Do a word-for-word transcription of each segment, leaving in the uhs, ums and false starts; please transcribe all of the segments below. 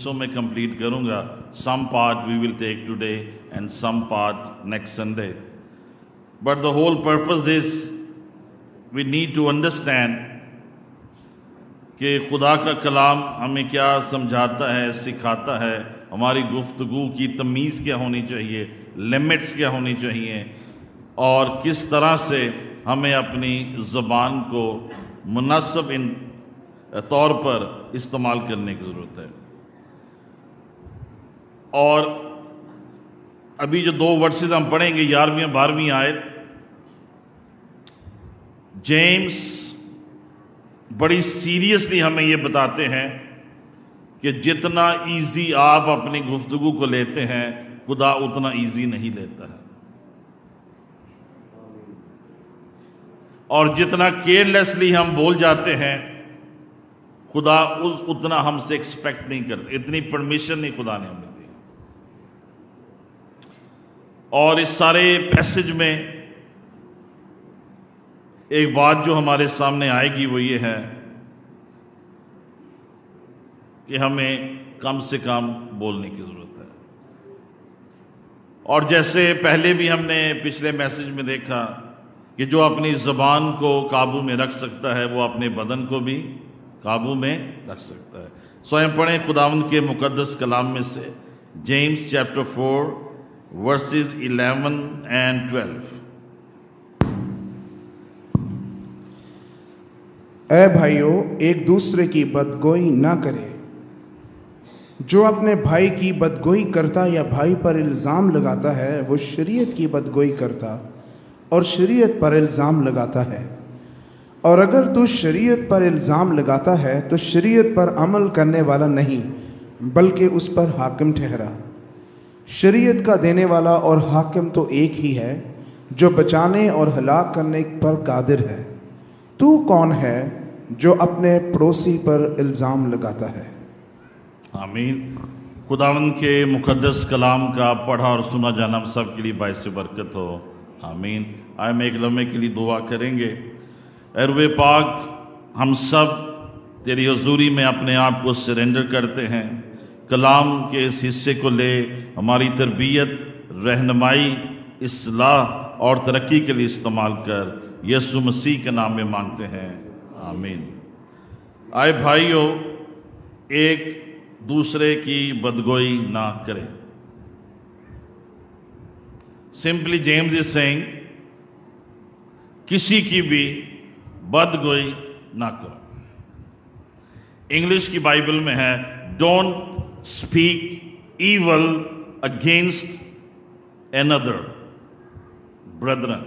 So میں complete کروں گا. Some part we will take today and some part next Sunday. But the whole purpose is we need to understand کہ خدا کا کلام ہمیں کیا سمجھاتا ہے، سکھاتا ہے، ہماری گفتگو کی تمیز کیا ہونی چاہیے، لیمٹس کیا ہونی چاہیے، اور کس طرح سے ہمیں اپنی زبان کو مناسب ان طور پر استعمال کرنے کی ضرورت ہے. اور ابھی جو دو ورسز ہم پڑھیں گے، گیارہویں بارہویں آیت، جیمز بڑی سیریسلی ہمیں یہ بتاتے ہیں کہ جتنا ایزی آپ اپنی گفتگو کو لیتے ہیں، خدا اتنا ایزی نہیں لیتا ہے، اور جتنا کیئرلیسلی ہم بول جاتے ہیں، خدا اس اتنا ہم سے ایکسپیکٹ نہیں کرتا، اتنی پرمیشن نہیں خدا نے ہمیں دی. اور اس سارے پیسج میں ایک بات جو ہمارے سامنے آئے گی وہ یہ ہے کہ ہمیں کم سے کم بولنے کی ضرورت ہے. اور جیسے پہلے بھی ہم نے پچھلے میسج میں دیکھا کہ جو اپنی زبان کو قابو میں رکھ سکتا ہے وہ اپنے بدن کو بھی قابو میں رکھ سکتا ہے. سو ہم پڑھیں خداوند کے مقدس کلام میں سے James chapter four verses eleven and twelve. اے بھائیو، ایک دوسرے کی بدگوئی نہ کرے. جو اپنے بھائی کی بدگوئی کرتا یا بھائی پر الزام لگاتا ہے وہ شریعت کی بدگوئی کرتا اور شریعت پر الزام لگاتا ہے. اور اگر تو شریعت پر الزام لگاتا ہے تو شریعت پر عمل کرنے والا نہیں بلکہ اس پر حاکم ٹھہرا. شریعت کا دینے والا اور حاکم تو ایک ہی ہے جو بچانے اور ہلاک کرنے پر قادر ہے. تو کون ہے جو اپنے پڑوسی پر الزام لگاتا ہے؟ آمین. خداوند کے مقدس کلام کا پڑھا اور سنا جانا ہم سب کے لیے باعث برکت ہو. آمین. آئے میں ایک لمحے کے لیے دعا کریں گے. اے روح پاک، ہم سب تیری حضوری میں اپنے آپ کو سرنڈر کرتے ہیں. کلام کے اس حصے کو لے ہماری تربیت، رہنمائی، اصلاح اور ترقی کے لیے استعمال کر. یسوع مسیح کے نام میں مانگتے ہیں، آمین. آئے بھائیو، ایک دوسرے کی بدگوئی نہ کریں. سمپلی جیمز از سیئنگ کسی کی بھی بدگوئی نہ کرو. انگلش کی بائبل میں ہے don't speak evil against another brethren.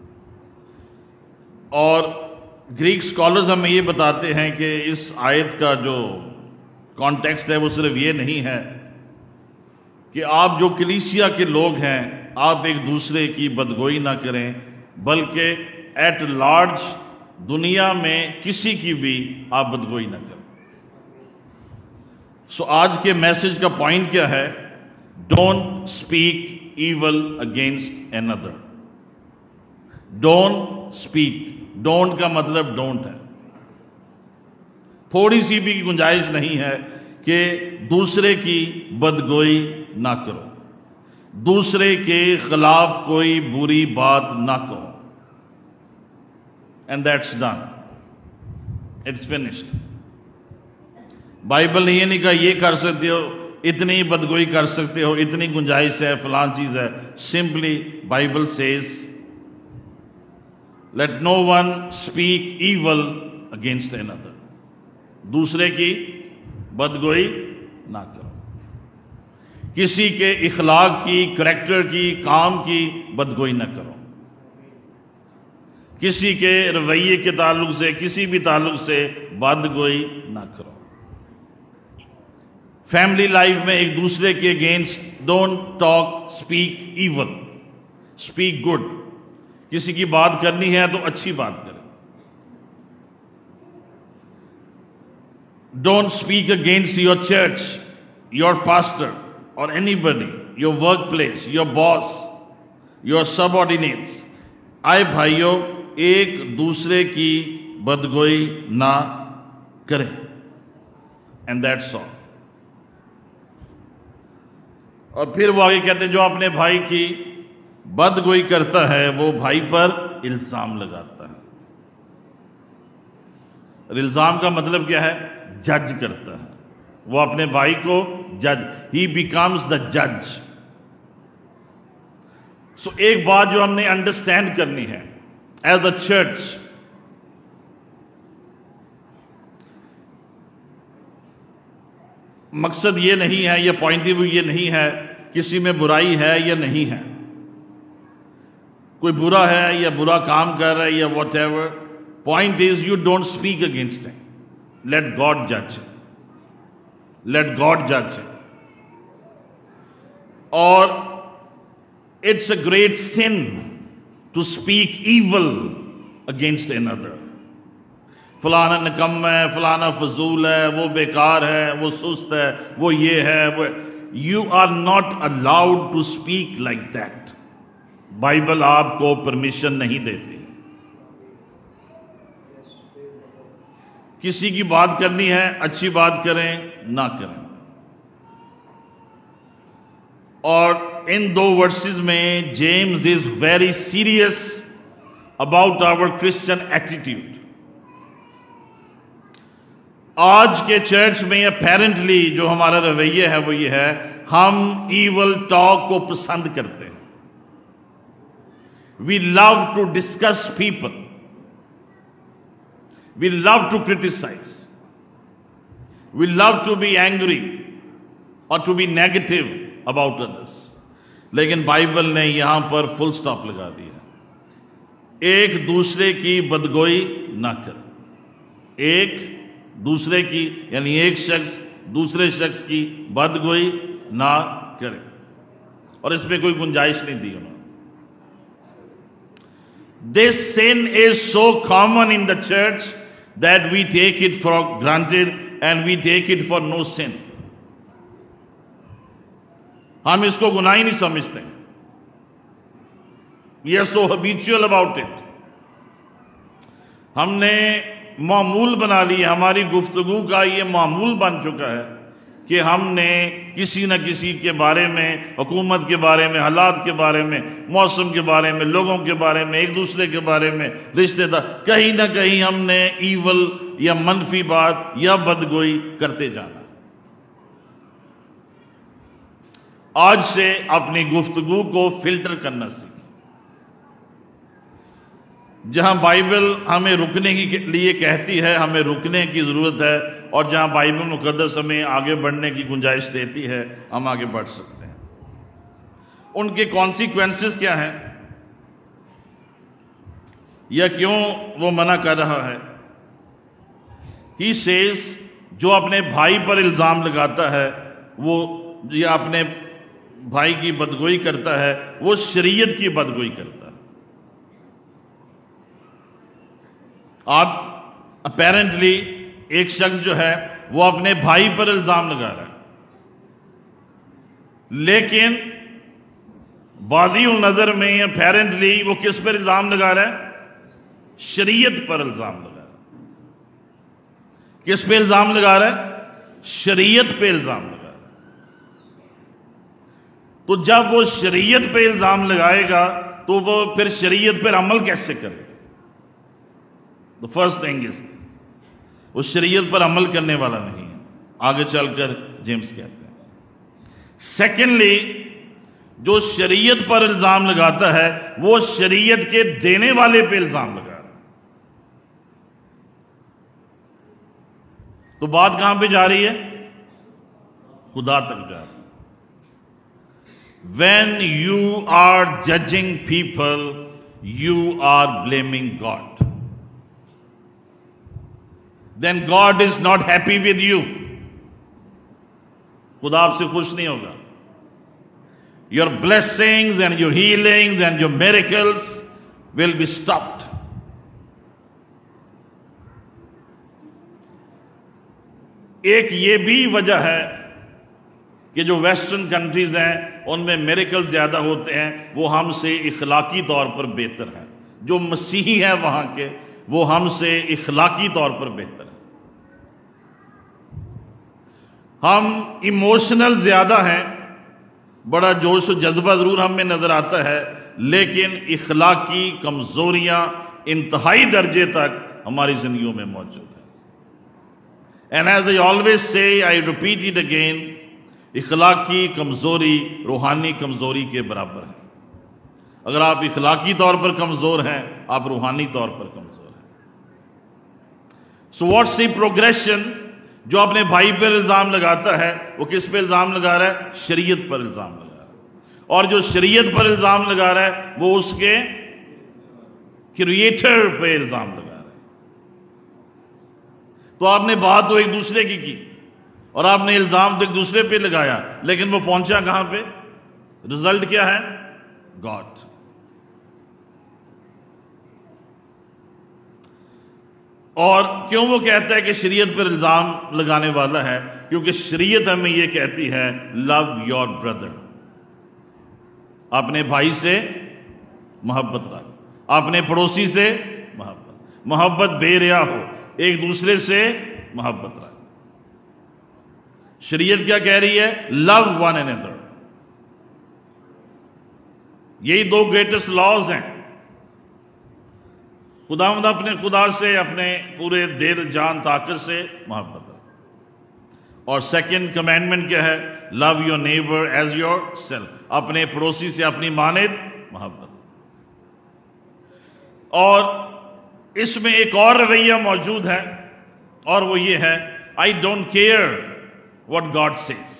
اور گریک اسکالرز ہمیں یہ بتاتے ہیں کہ اس آیت کا جو کانٹیکسٹ ہے وہ صرف یہ نہیں ہے کہ آپ جو کلیسیا کے لوگ ہیں آپ ایک دوسرے کی بدگوئی نہ کریں، بلکہ ایٹ لارج دنیا میں کسی کی بھی آپ بدگوئی نہ کریں. سو آج کے میسج کا پوائنٹ کیا ہے؟ Don't speak evil against another. Don't speak. Don't کا مطلب ڈونٹ ہے. تھوڑی سی بھی گنجائش نہیں ہے کہ دوسرے کی بدگوئی نہ کرو، دوسرے کے خلاف کوئی بری بات نہ کہو. And that's done. It's finished. Bible نے یہ نہیں کہا یہ کر سکتے ہو، اتنی بدگوئی کر سکتے ہو، اتنی گنجائش ہے، فلان چیز ہے. Simply Bible says let no one speak evil against another. دوسرے کی بدگوئی نہ کرو. کسی کے اخلاق کی، کریکٹر کی، کام کی بدگوئی نہ کرو. کسی کے رویے کے تعلق سے، کسی بھی تعلق سے بدگوئی نہ کرو. فیملی لائف میں ایک دوسرے کے against don't talk, speak evil, speak good. کسی کی بات کرنی ہے تو اچھی بات کرے. Don't speak against your church, your pastor اور anybody, your workplace, your boss, your subordinates. آئے بھائیو، ایک دوسرے کی بدگوئی نہ کریں. And that's all. اور پھر وہ آگے کہتے ہیں جو اپنے بھائی کی بدگوئی کرتا ہے وہ بھائی پر الزام لگاتا ہے. اور الزام کا مطلب کیا ہے؟ جج کرتا ہے. وہ اپنے بھائی کو جج، ہی بیکمز دا جج. سو ایک بات جو ہم نے انڈرسٹینڈ کرنی ہے ایز اے چرچ، مقصد یہ نہیں ہے، یہ پوائنٹ آف ویو یہ نہیں ہے کسی میں برائی ہے یا نہیں ہے، کوئی برا ہے یا برا کام کر رہا ہے یا what ever. Point is you don't speak against ہم. لیٹ گاڈ جج، لیٹ گاڈ جج. اور it's a great sun to speak evil against an other. فلانا نکم ہے، فلانا فضول ہے، وہ بیکار ہے، وہ سست ہے، وہ یہ ہے، وہ you are not allowed to speak like that. Bible آپ کو پرمیشن نہیں دیتی. کسی کی بات کرنی ہے اچھی بات کریں، نہ کریں. اور ان دو ورسز میں James is very serious about our Christian attitude. آج کے چرچ میں اپیرنٹلی جو ہمارا رویہ ہے وہ یہ ہے، ہم ایول ٹاک کو پسند کرتے ہیں. We love to discuss people. We love to criticize. We love to be angry or to be negative about others. لیکن بائبل نے یہاں پر فل سٹاپ لگا دیا. ایک دوسرے کی بدگوئی نہ کرے. ایک دوسرے کی یعنی ایک شخص دوسرے شخص کی بدگوئی نہ کرے. اور اس میں کوئی گنجائش نہیں دی انہوں نے. This sin is so common in the church that we take it for granted and we take it for no sin. ہم اس کو گناہ ہی نہیں سمجھتے. We are so habitual about it. ہم نے معمول بنا لیا، ہماری گفتگو کا یہ معمول بن چکا ہے کہ ہم نے کسی نہ کسی کے بارے میں، حکومت کے بارے میں، حالات کے بارے میں، موسم کے بارے میں، لوگوں کے بارے میں، ایک دوسرے کے بارے میں، رشتہ دار، کہیں نہ کہیں ہم نے ایول یا منفی بات یا بدگوئی کرتے جانا. آج سے اپنی گفتگو کو فلٹر کرنا سیکھیں. جہاں بائبل ہمیں رکنے کے لیے کہتی ہے ہمیں رکنے کی ضرورت ہے، اور جہاں بائبل مقدس ہمیں آگے بڑھنے کی گنجائش دیتی ہے ہم آگے بڑھ سکتے ہیں. ان کے کانسیکوینسز کیا ہیں یا کیوں وہ منع کر رہا ہے؟ ہی سیز جو اپنے بھائی پر الزام لگاتا ہے وہ یا اپنے بھائی کی بدگوئی کرتا ہے وہ شریعت کی بدگوئی کرتا ہے. آپ اپیرنٹلی ایک شخص جو ہے وہ اپنے بھائی پر الزام لگا رہا ہے، لیکن بادی النظر میں اپیرنٹلی وہ کس پر الزام لگا رہا ہے؟ شریعت پر الزام لگا رہا ہے. کس پہ الزام لگا رہا ہے؟ شریعت پہ الزام لگا رہا ہے. تو جب وہ شریعت پہ الزام لگائے گا تو وہ پھر شریعت پر عمل کیسے کرے گا؟ The first thing is this. وہ شریعت پر عمل کرنے والا نہیں ہے. آگے چل کر جیمز کہتے ہیں. سیکنڈلی جو شریعت پر الزام لگاتا ہے وہ شریعت کے دینے والے پہ الزام لگا رہا ہے. تو بات کہاں پہ جا رہی ہے؟ خدا تک جا رہی ہے. When you are judging people, you are blaming God. Then God is not happy with you. خدا آپ سے خوش نہیں ہوگا. Your blessings and your healings and your miracles will be stopped. ایک یہ بھی وجہ ہے کہ جو ویسٹرن کنٹریز ہیں ان میں میریکل زیادہ ہوتے ہیں، وہ ہم سے اخلاقی طور پر بہتر ہیں. جو مسیحی ہیں وہاں کے وہ ہم سے اخلاقی طور پر بہتر ہیں. ہم ایموشنل زیادہ ہیں بڑا جوش و جذبہ ضرور ہم میں نظر آتا ہے، لیکن اخلاقی کمزوریاں انتہائی درجے تک ہماری زندگیوں میں موجود ہیں. And as I always say, I repeat it again, اخلاقی کمزوری روحانی کمزوری کے برابر ہے. اگر آپ اخلاقی طور پر کمزور ہیں، آپ روحانی طور پر کمزور ہیں. So what's the progression؟ جو اپنے بھائی پر الزام لگاتا ہے وہ کس پہ الزام لگا رہا ہے؟ شریعت پر الزام لگا رہا ہے. اور جو شریعت پر الزام لگا رہا ہے وہ اس کے کریٹر پہ الزام لگا رہا ہے. تو آپ نے بات تو ایک دوسرے کی کی اور آپ نے الزام تو ایک دوسرے پہ لگایا، لیکن وہ پہنچا کہاں پہ؟ رزلٹ کیا ہے؟ گاڈ. اور کیوں وہ کہتا ہے کہ شریعت پر الزام لگانے والا ہے؟ کیونکہ شریعت ہمیں یہ کہتی ہے لو یور بردر، اپنے بھائی سے محبت رکھ، اپنے پڑوسی سے محبت محبت بے ریا ہو، ایک دوسرے سے محبت رکھ. شریعت کیا کہہ رہی ہے؟ Love one another. یہی دو گریٹسٹ لاز ہیں. خداوند اپنے خدا سے اپنے پورے دل جان طاقت سے محبت رکھ. اور سیکنڈ کمانڈمنٹ کیا ہے؟ Love your neighbour as yourself, اپنے پڑوسی سے اپنی مانند محبت. اور اس میں ایک اور رویہ موجود ہے، اور وہ یہ ہے I don't care what God says.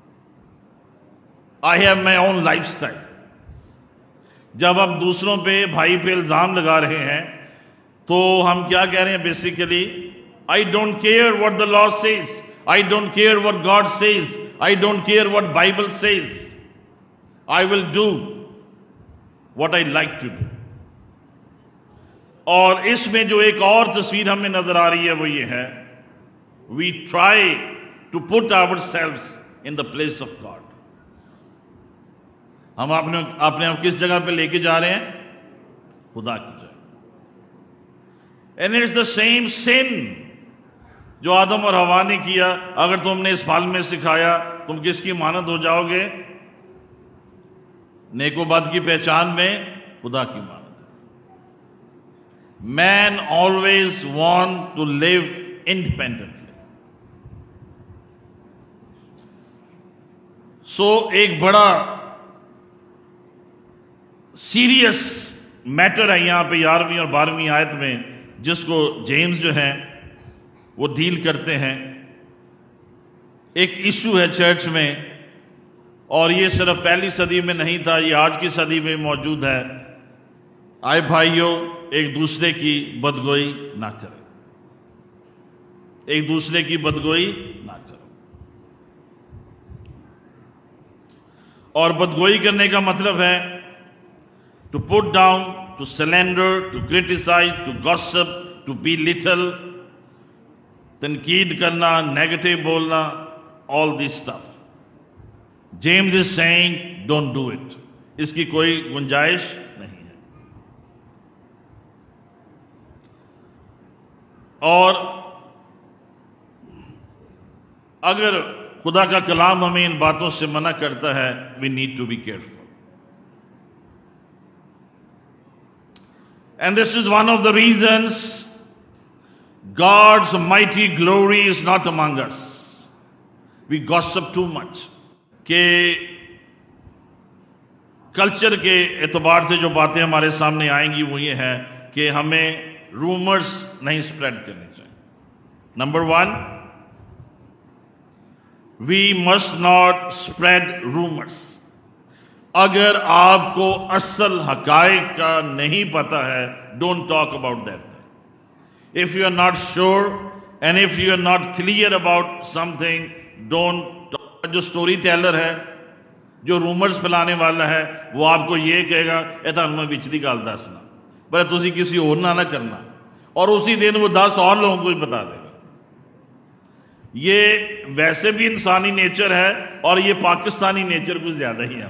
I have my own lifestyle. جب ہم دوسروں پہ بھائی پہ الزام لگا رہے ہیں تو ہم کیا کہہ رہے ہیں basically? I don't care what the law says. I don't care what God says. I don't care what Bible says. I will do what I like to do. اور اس میں جو ایک اور تصویر ہمیں نظر آ رہی ہے وہ یہ ہے we try to put ourselves in the place of God. ہم اپنے اپنے آپ کس جگہ پہ لے کے جا رہے ہیں؟ خدا کی جگہ. And it's the same sin جو آدم اور حوا نے کیا. اگر تم نے اس پھل میں سکھایا تم کس کی مانند ہو جاؤ گے؟ نیک و بد کی پہچان میں خدا کی مانند. Man always want to live independently. So so, ایک بڑا سیریس میٹر ہے یہاں پہ گیارہویں اور بارہویں آیت میں، جس کو جیمز جو ہیں وہ ڈیل کرتے ہیں. ایک ایشو ہے چرچ میں، اور یہ صرف پہلی صدی میں نہیں تھا، یہ آج کی صدی میں موجود ہے. آئے بھائیوں، ایک دوسرے کی بدگوئی نہ کریں، ایک دوسرے کی بدگوئی نہ کریں. اور بدگوئی کرنے کا مطلب ہے to put down, to slander, to criticise, to gossip, to belittle, تنقید کرنا، نیگیٹو بولنا، all this stuff. James is saying don't do it. اس کی کوئی گنجائش نہیں ہے. اور اگر خدا کا کلام ہمیں ان باتوں سے منع کرتا ہے، we need to be careful. And this is one of the reasons God's mighty glory is not among us. We gossip too much. کہ کلچر کے اعتبار سے جو باتیں ہمارے سامنے آئیں گی وہ یہ ہے کہ ہمیں رومرز نہیں سپریڈ کرنے چاہیے. Number one, we must not spread rumors. اگر آپ کو اصل حقائق کا نہیں پتا ہے، don't talk about that. If you are not sure and if you are not clear about something, don't talk. جو سٹوری ٹیلر ہے، جو رومرز پھیلانے والا ہے، وہ آپ کو یہ کہے گا اے تھانوں میں وچ دی گل دسنا، پر تسی کسی اور نہ نہ کرنا، اور اسی دن وہ دس اور لوگوں کو بھی بتا دے گا. یہ ویسے بھی انسانی نیچر ہے، اور یہ پاکستانی نیچر کچھ زیادہ ہی ہے.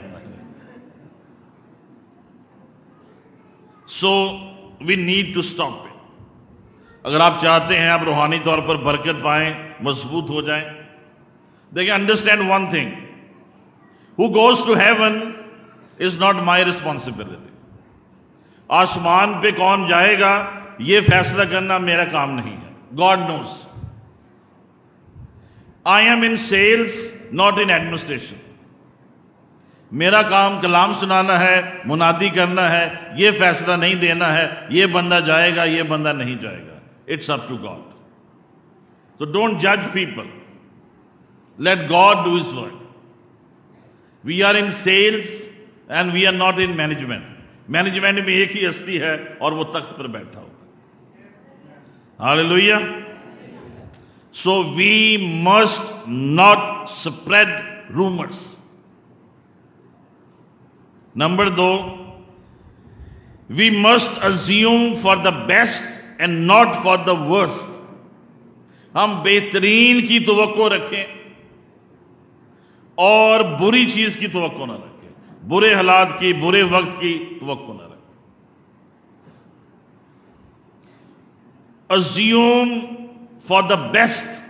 So we need to stop. اگر آپ چاہتے ہیں آپ روحانی طور پر برکت پائیں، مضبوط ہو جائیں، دیکھیں understand one thing, who goes to heaven is not my responsibility. آسمان پہ کون جائے گا یہ فیصلہ کرنا میرا کام نہیں ہے. God knows. I am in sales, not in administration. میرا کام کلام سنانا ہے, منادی کرنا ہے, یہ فیصلہ نہیں دینا ہے یہ بندہ جائے گا یہ بندہ نہیں جائے گا. It's up to God. So don't judge people. Let God do His work. We are in sales and we are not in management. Management میں ایک ہی ہستی ہے اور وہ تخت پر بیٹھا ہوگا. Hallelujah. So we must not spread rumors. Number two, we must assume for the best and not for the worst. ہم بہترین کی توقع رکھیں اور بری چیز کی توقع نہ رکھیں, برے حالات کی, برے وقت کی توقع نہ رکھیں. Assume for the best.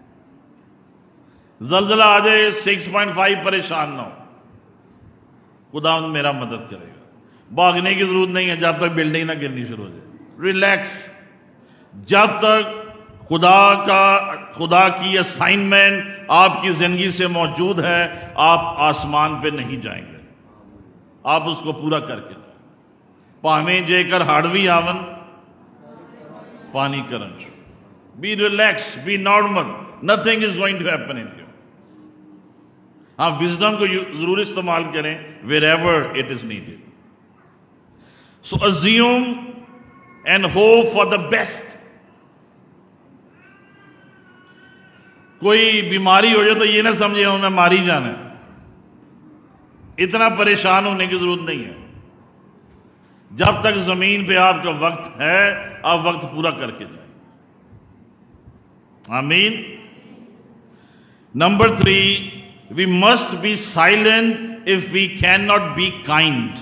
زلزلہ آ جائے سکس پوائنٹ فائیو, پریشان نہ ہو, خدا میرا مدد کرے گا. بھاگنے کی ضرورت نہیں ہے جب تک بلڈنگ نہ گرنی شروع ہو جائے. ریلیکس. جب تک خدا کا خدا کی اسائنمنٹ آپ کی زندگی سے موجود ہے آپ آسمان پہ نہیں جائیں گے, آپ اس کو پورا کر کے جائیں. پاویں جے کر ہاڑوی آون پانی کرن. Be relax, be normal, nothing is going to happen in you. ہاں وزڈم کو ضرور استعمال کریں wherever it is needed. So assume and hope for the best. کوئی بیماری ہو جائے تو یہ نہ سمجھے ہوں میں ماری جانا ہے, اتنا پریشان ہونے کی ضرورت نہیں ہے. جب تک زمین پہ آپ کا وقت ہے آپ وقت پورا کر کے جائیں. آمین. Number three, we must be silent if we cannot be kind.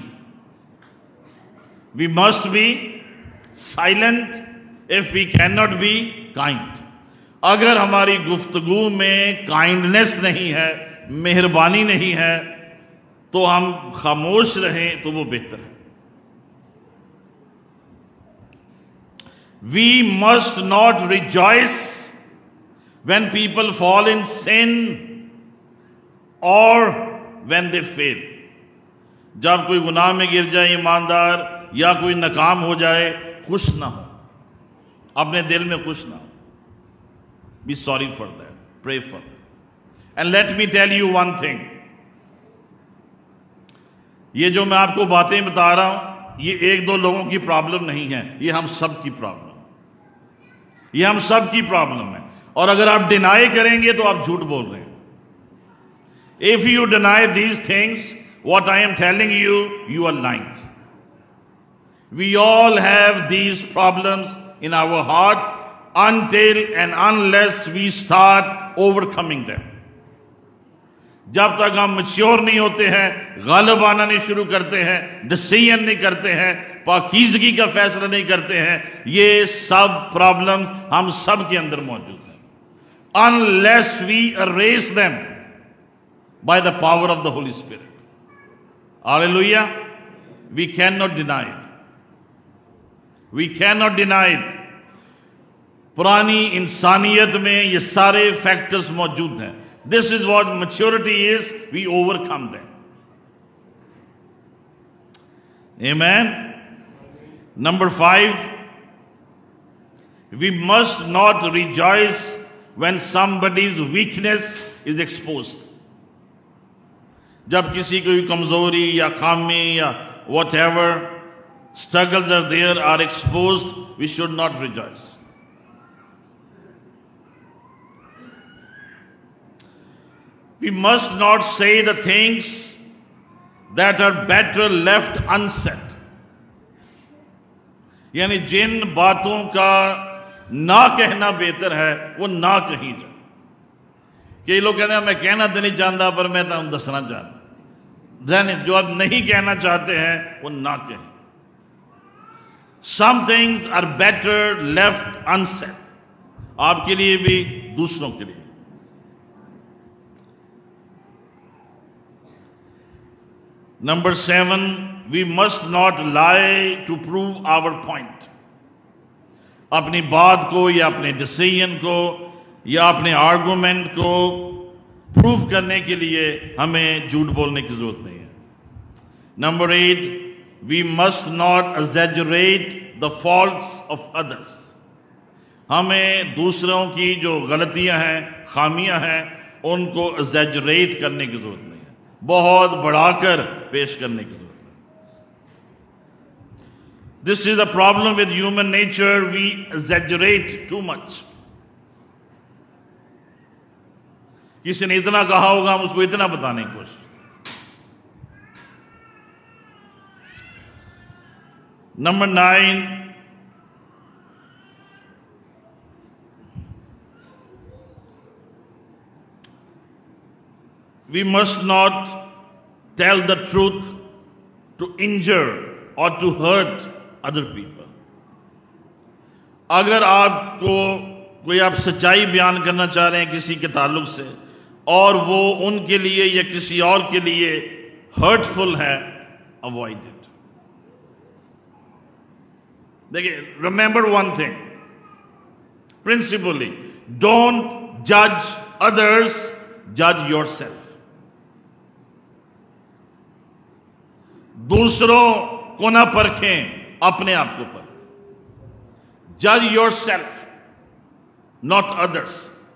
We must be silent if we cannot be kind. اگر ہماری گفتگو میں کائنڈنس نہیں ہے, مہربانی نہیں ہے, تو ہم خاموش رہیں تو وہ بہتر ہے. We must not rejoice when people fall in sin or when they fail. جب کوئی گناہ میں گر جائے ایماندار یا کوئی ناکام ہو جائے خوش نہ ہو, اپنے دل میں خوش نہ ہو. Be sorry for that. Pray for them. And let me tell you one thing. یہ جو میں آپ کو باتیں بتا رہا ہوں یہ ایک دو لوگوں کی پرابلم نہیں ہے, یہ ہم سب کی پرابلم, یہ ہم سب کی پرابلم ہے. اور اگر آپ ڈینائی کریں گے تو آپ جھوٹ بول رہے ہیں. If you deny these things, what I am telling you, you are lying. We all have these problems in our heart until and unless we start overcoming them. جب تک ہم میچور نہیں ہوتے ہیں, غالب آنا نہیں شروع کرتے ہیں, ڈسیژن نہیں کرتے ہیں, پاکیزگی کا فیصلہ نہیں کرتے ہیں, یہ سب پرابلمز ہم سب کے اندر موجود ہیں. Unless we erase them by the power of the Holy Spirit. Hallelujah. We cannot deny it. We cannot deny it. پرانی انسانیت میں یہ سارے فیکٹرز موجود ہیں. This is what maturity is. We overcome them. Amen. Number five, we must not rejoice when somebody's weakness is exposed. جب کسی کوئی کمزوری یا خامی یا whatever struggles are there are exposed, we should not rejoice. We must not say the things that are better left unsaid. یعنی جن باتوں کا نہ کہنا بہتر ہے وہ نہ کہی جائے. کئی لوگ کہتے ہیں میں کہنا تو نہیں چاہتا پر میں تو دسنا چاہتا. جو آپ نہیں کہنا چاہتے ہیں وہ نہ کہیں. Some things are better left unsaid. آپ کے لیے بھی دوسروں کے لیے. Number seven, we must not lie to prove our point. اپنی بات کو یا اپنے ڈیسیژن کو یا اپنے آرگومنٹ کو پروف کرنے کے لیے ہمیں جھوٹ بولنے کی ضرورت نہیں ہے. Number eight, we must not exaggerate the faults of others. ہمیں دوسروں کی جو غلطیاں ہیں, خامیاں ہیں, ان کو ایگزیجریٹ کرنے کی ضرورت نہیں ہے, بہت بڑھا کر پیش کرنے کی ضرورت نہیں. This is the problem with human nature. We exaggerate too much. کسی نے اتنا کہا ہوگا, ہم اس کو اتنا بتانے کی کوشش. Number nine, we must not tell the truth to injure or to hurt other people. اگر آپ کو کوئی آپ سچائی بیان کرنا چاہ رہے ہیں کسی کے تعلق سے اور وہ ان کے لیے یا کسی اور کے لیے ہرٹفل ہے, avoid it. دیکھیں, remember one thing, principally, don't judge others, judge yourself. دوسروں کو نہ پرکھیں, اپنے آپ کو پر. Judge yourself, not others.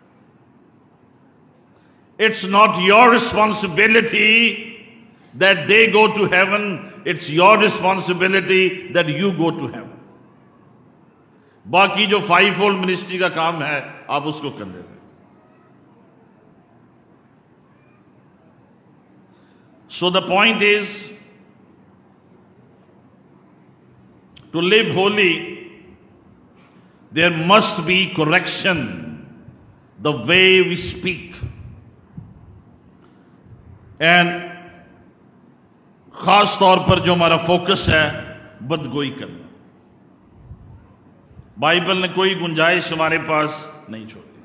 It's not your responsibility that they go to heaven. It's your responsibility that you go to heaven. باقی جو five fold ministry کا کام ہے آپ اس کو کر لیتے. So the point is, to live holy, there must be correction the way we speak. And خاص طور پر جو ہمارا فوکس ہے بدگوئی کرنا. بائبل نے کوئی گنجائش ہمارے پاس نہیں چھوڑی.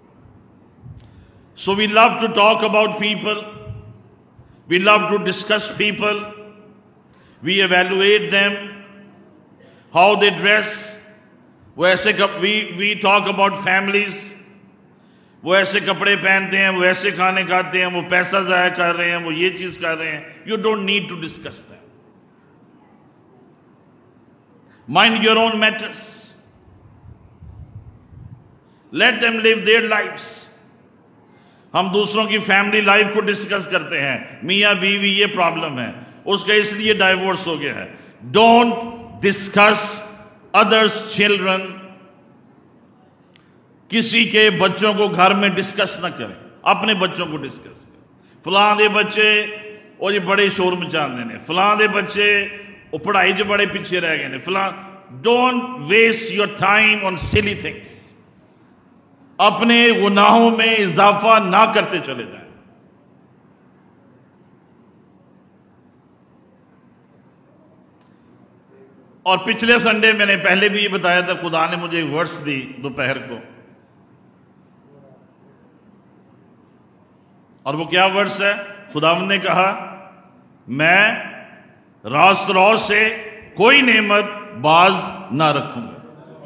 So we love to talk about people. We love to discuss people. We evaluate them, how they dress. وہ ایسے we we talk about families. وہ ایسے کپڑے پہنتے ہیں, وہ ایسے کھانے کھاتے ہیں, وہ پیسہ ضائع کر رہے ہیں, وہ یہ چیز کر رہے ہیں. You don't need to discuss them. Mind your own matters. Let them live their lives. ہم دوسروں کی فیملی لائف کو ڈسکس کرتے ہیں, میاں بیوی یہ پرابلم ہے, اس کا اس لیے ڈائیورس ہو گیا ہے. Don't discuss others' children. کسی کے بچوں کو گھر میں ڈسکس نہ کریں, اپنے بچوں کو ڈسکس کریں. فلاں دے بچے وہ جی بڑے شور مچاندے نے, فلاں دے بچے وہ پڑھائی جو بڑے پیچھے رہ گئے نے, فلاں. Don't waste your time on silly things. اپنے گناہوں میں اضافہ نہ کرتے چلے جائیں. اور پچھلے سنڈے میں نے پہلے بھی یہ بتایا تھا, خدا نے مجھے ایک ورس دی دوپہر کو, اور وہ کیا ورس ہے؟ خداوند نے کہا, میں راست رو سے کوئی نعمت باز نہ رکھوں گا.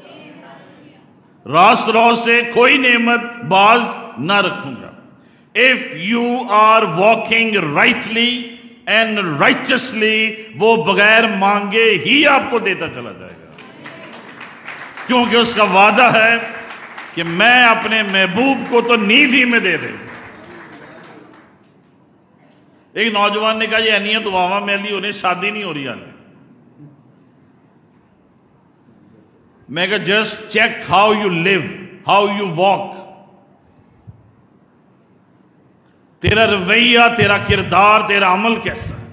راست رو سے کوئی نعمت باز نہ رکھوں گا. If you are walking rightly and righteously, وہ بغیر مانگے ہی آپ کو دیتا چلا جائے گا, کیونکہ اس کا وعدہ ہے کہ میں اپنے محبوب کو تو نیند ہی میں دے دے. ایک نوجوان نے کہا, یہ انیت واوا میلی انہیں شادی نہیں ہو رہی آنے. میں کہا, just check how you live, how you walk. تیرا رویہ, تیرا کردار, تیرا عمل کیسا ہے.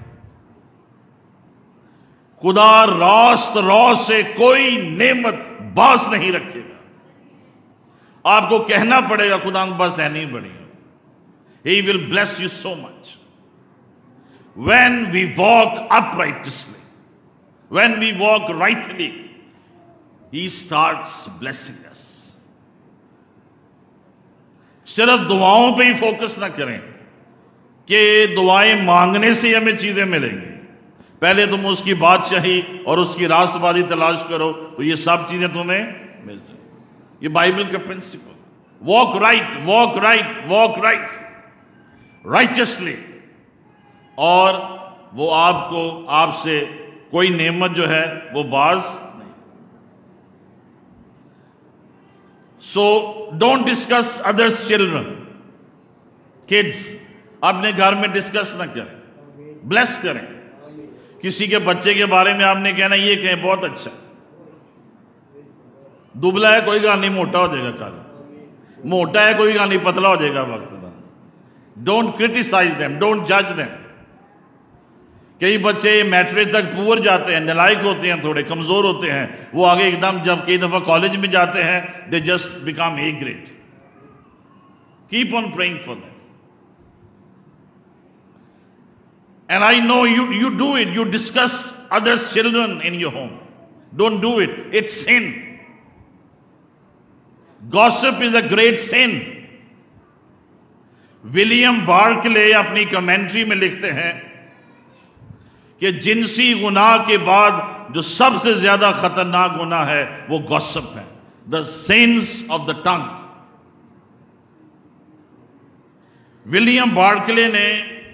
خدا راست رو سے کوئی نعمت باز نہیں رکھے گا. آپ کو کہنا پڑے گا, خدا بس ہے نہیں بڑی. He will bless you so much. When we walk uprightly, when we walk rightly, He starts blessing us. صرف دعاؤں پہ ہی فوکس نہ کریں کہ دعائیں مانگنے سے ہمیں چیزیں ملیں گی. پہلے تم اس کی بادشاہی اور اس کی راست بازی تلاش کرو تو یہ سب چیزیں تمہیں مل جائیں. یہ بائبل کا principle. Walk right, walk right, walk right righteously, اور وہ آپ کو, آپ سے کوئی نعمت جو ہے وہ باز نہیں. So don't discuss others children. Kids اپنے گھر میں ڈسکس نہ کریں, بلیس کریں. کسی کے بچے کے بارے میں آپ نے کہنا یہ کہیں بہت اچھا, دبلا ہے کوئی گان نہیں موٹا ہو جائے گا کل, موٹا ہے کوئی گان نہیں پتلا ہو جائے گا وقت. ڈونٹ کرٹیسائز دیم, ڈونٹ جج دیم. کئی بچے میٹرک تک پور جاتے ہیں, نالائق ہوتے ہیں, تھوڑے کمزور ہوتے ہیں, وہ آگے ایک دم جب کئی دفعہ کالج میں جاتے ہیں they just become a grade. Keep on praying for them. And I know you, you do it. You discuss others' children in your home. Don't do it. It's sin. Gossip is a great sin. William Barclay اپنی commentary میں لکھتے ہیں کہ جنسی گناہ کے بعد جو سب سے زیادہ خطرناک گناہ ہے وہ gossip ہے. The sins of the tongue. William Barclay نے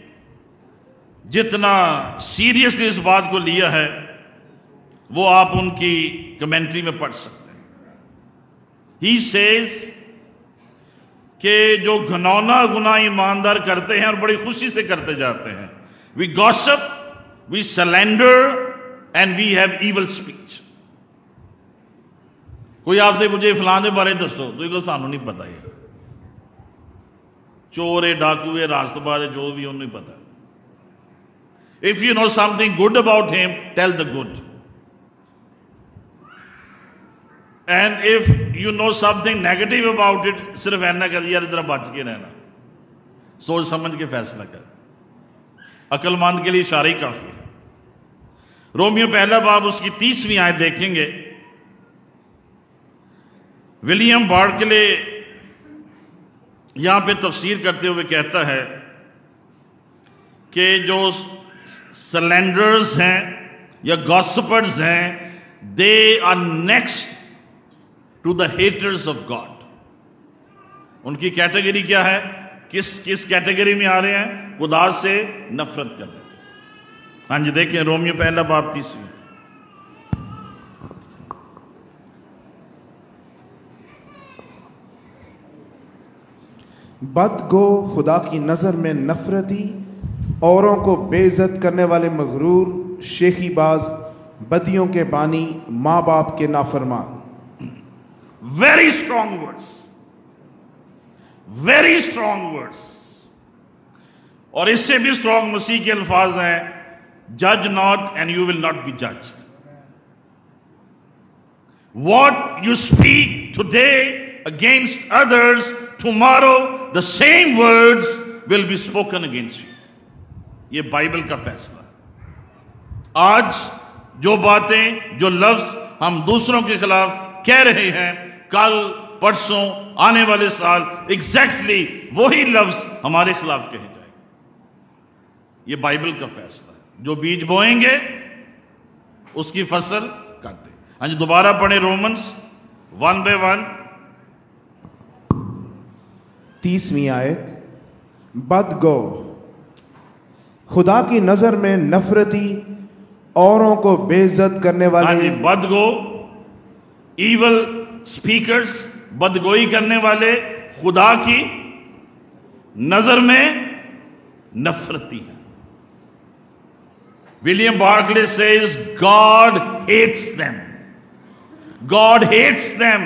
جتنا سیریسلی اس بات کو لیا ہے وہ آپ ان کی کمنٹری میں پڑھ سکتے ہیں. He says کہ جو گھنونا گناہ ایماندار کرتے ہیں اور بڑی خوشی سے کرتے جاتے ہیں. We gossip, we slander and we have evil speech. کوئی آپ سے مجھے فلاں دے بارے دسو تو یہ سانو نہیں پتا, ہے چور ہے, ڈاکو ہے, راست باز ہے, جو بھی انہوں نہیں پتا. If you know something good about him, tell the good. And if you know something negative about it, صرف اینا کر یار ادھر بچ کے رہنا, سوچ سمجھ کے فیصلہ کر. عقل مند کے لیے اشارہ ہی کافی ہے. رومیو پہلا باب اس کی تیسویں آیت دیکھیں گے. ولیم بارکلے یہاں پہ تفسیر کرتے ہوئے کہتا ہے کہ جو سلینڈرز ہیں یا گاسپرز ہیں, they are next to the haters of God. ان کی کیٹیگری کیا ہے, کس کس کیٹیگری میں آ رہے ہیں, خدا سے نفرت کر رہے ہیں. ہاں جی دیکھیں رومیو پہلا باب تیسویں. بد گو, خدا کی نظر میں نفرتی, اوروں کو بے عزت کرنے والے, مغرور, شیخی باز, بدیوں کے بانی, ماں باپ کے نافرمان. Very strong words, very strong words. اور اس سے بھی اسٹرانگ مسیح کے الفاظ ہیں, جج not and you will not be judged. What you speak today against others, tomorrow the same words will be spoken against you. یہ بائبل کا فیصلہ. آج جو باتیں, جو لفظ ہم دوسروں کے خلاف کہہ رہے ہیں, کل, پرسوں, آنے والے سال ایگزیکٹلی وہی لفظ ہمارے خلاف کہے جائیں گے. یہ بائبل کا فیصلہ ہے. جو بیج بوئیں گے اس کی فصل کاٹیں. ہاں جی دوبارہ پڑھیں رومنس ون بائی ون تیسویں آیت. بد گو, خدا کی نظر میں نفرتی, اوروں کو بے عزت کرنے والے. بد گو, ایول اسپیکرز, بدگوئی کرنے والے, خدا کی نظر میں نفرتی ہیں. William Barclay says God hates them. God hates them.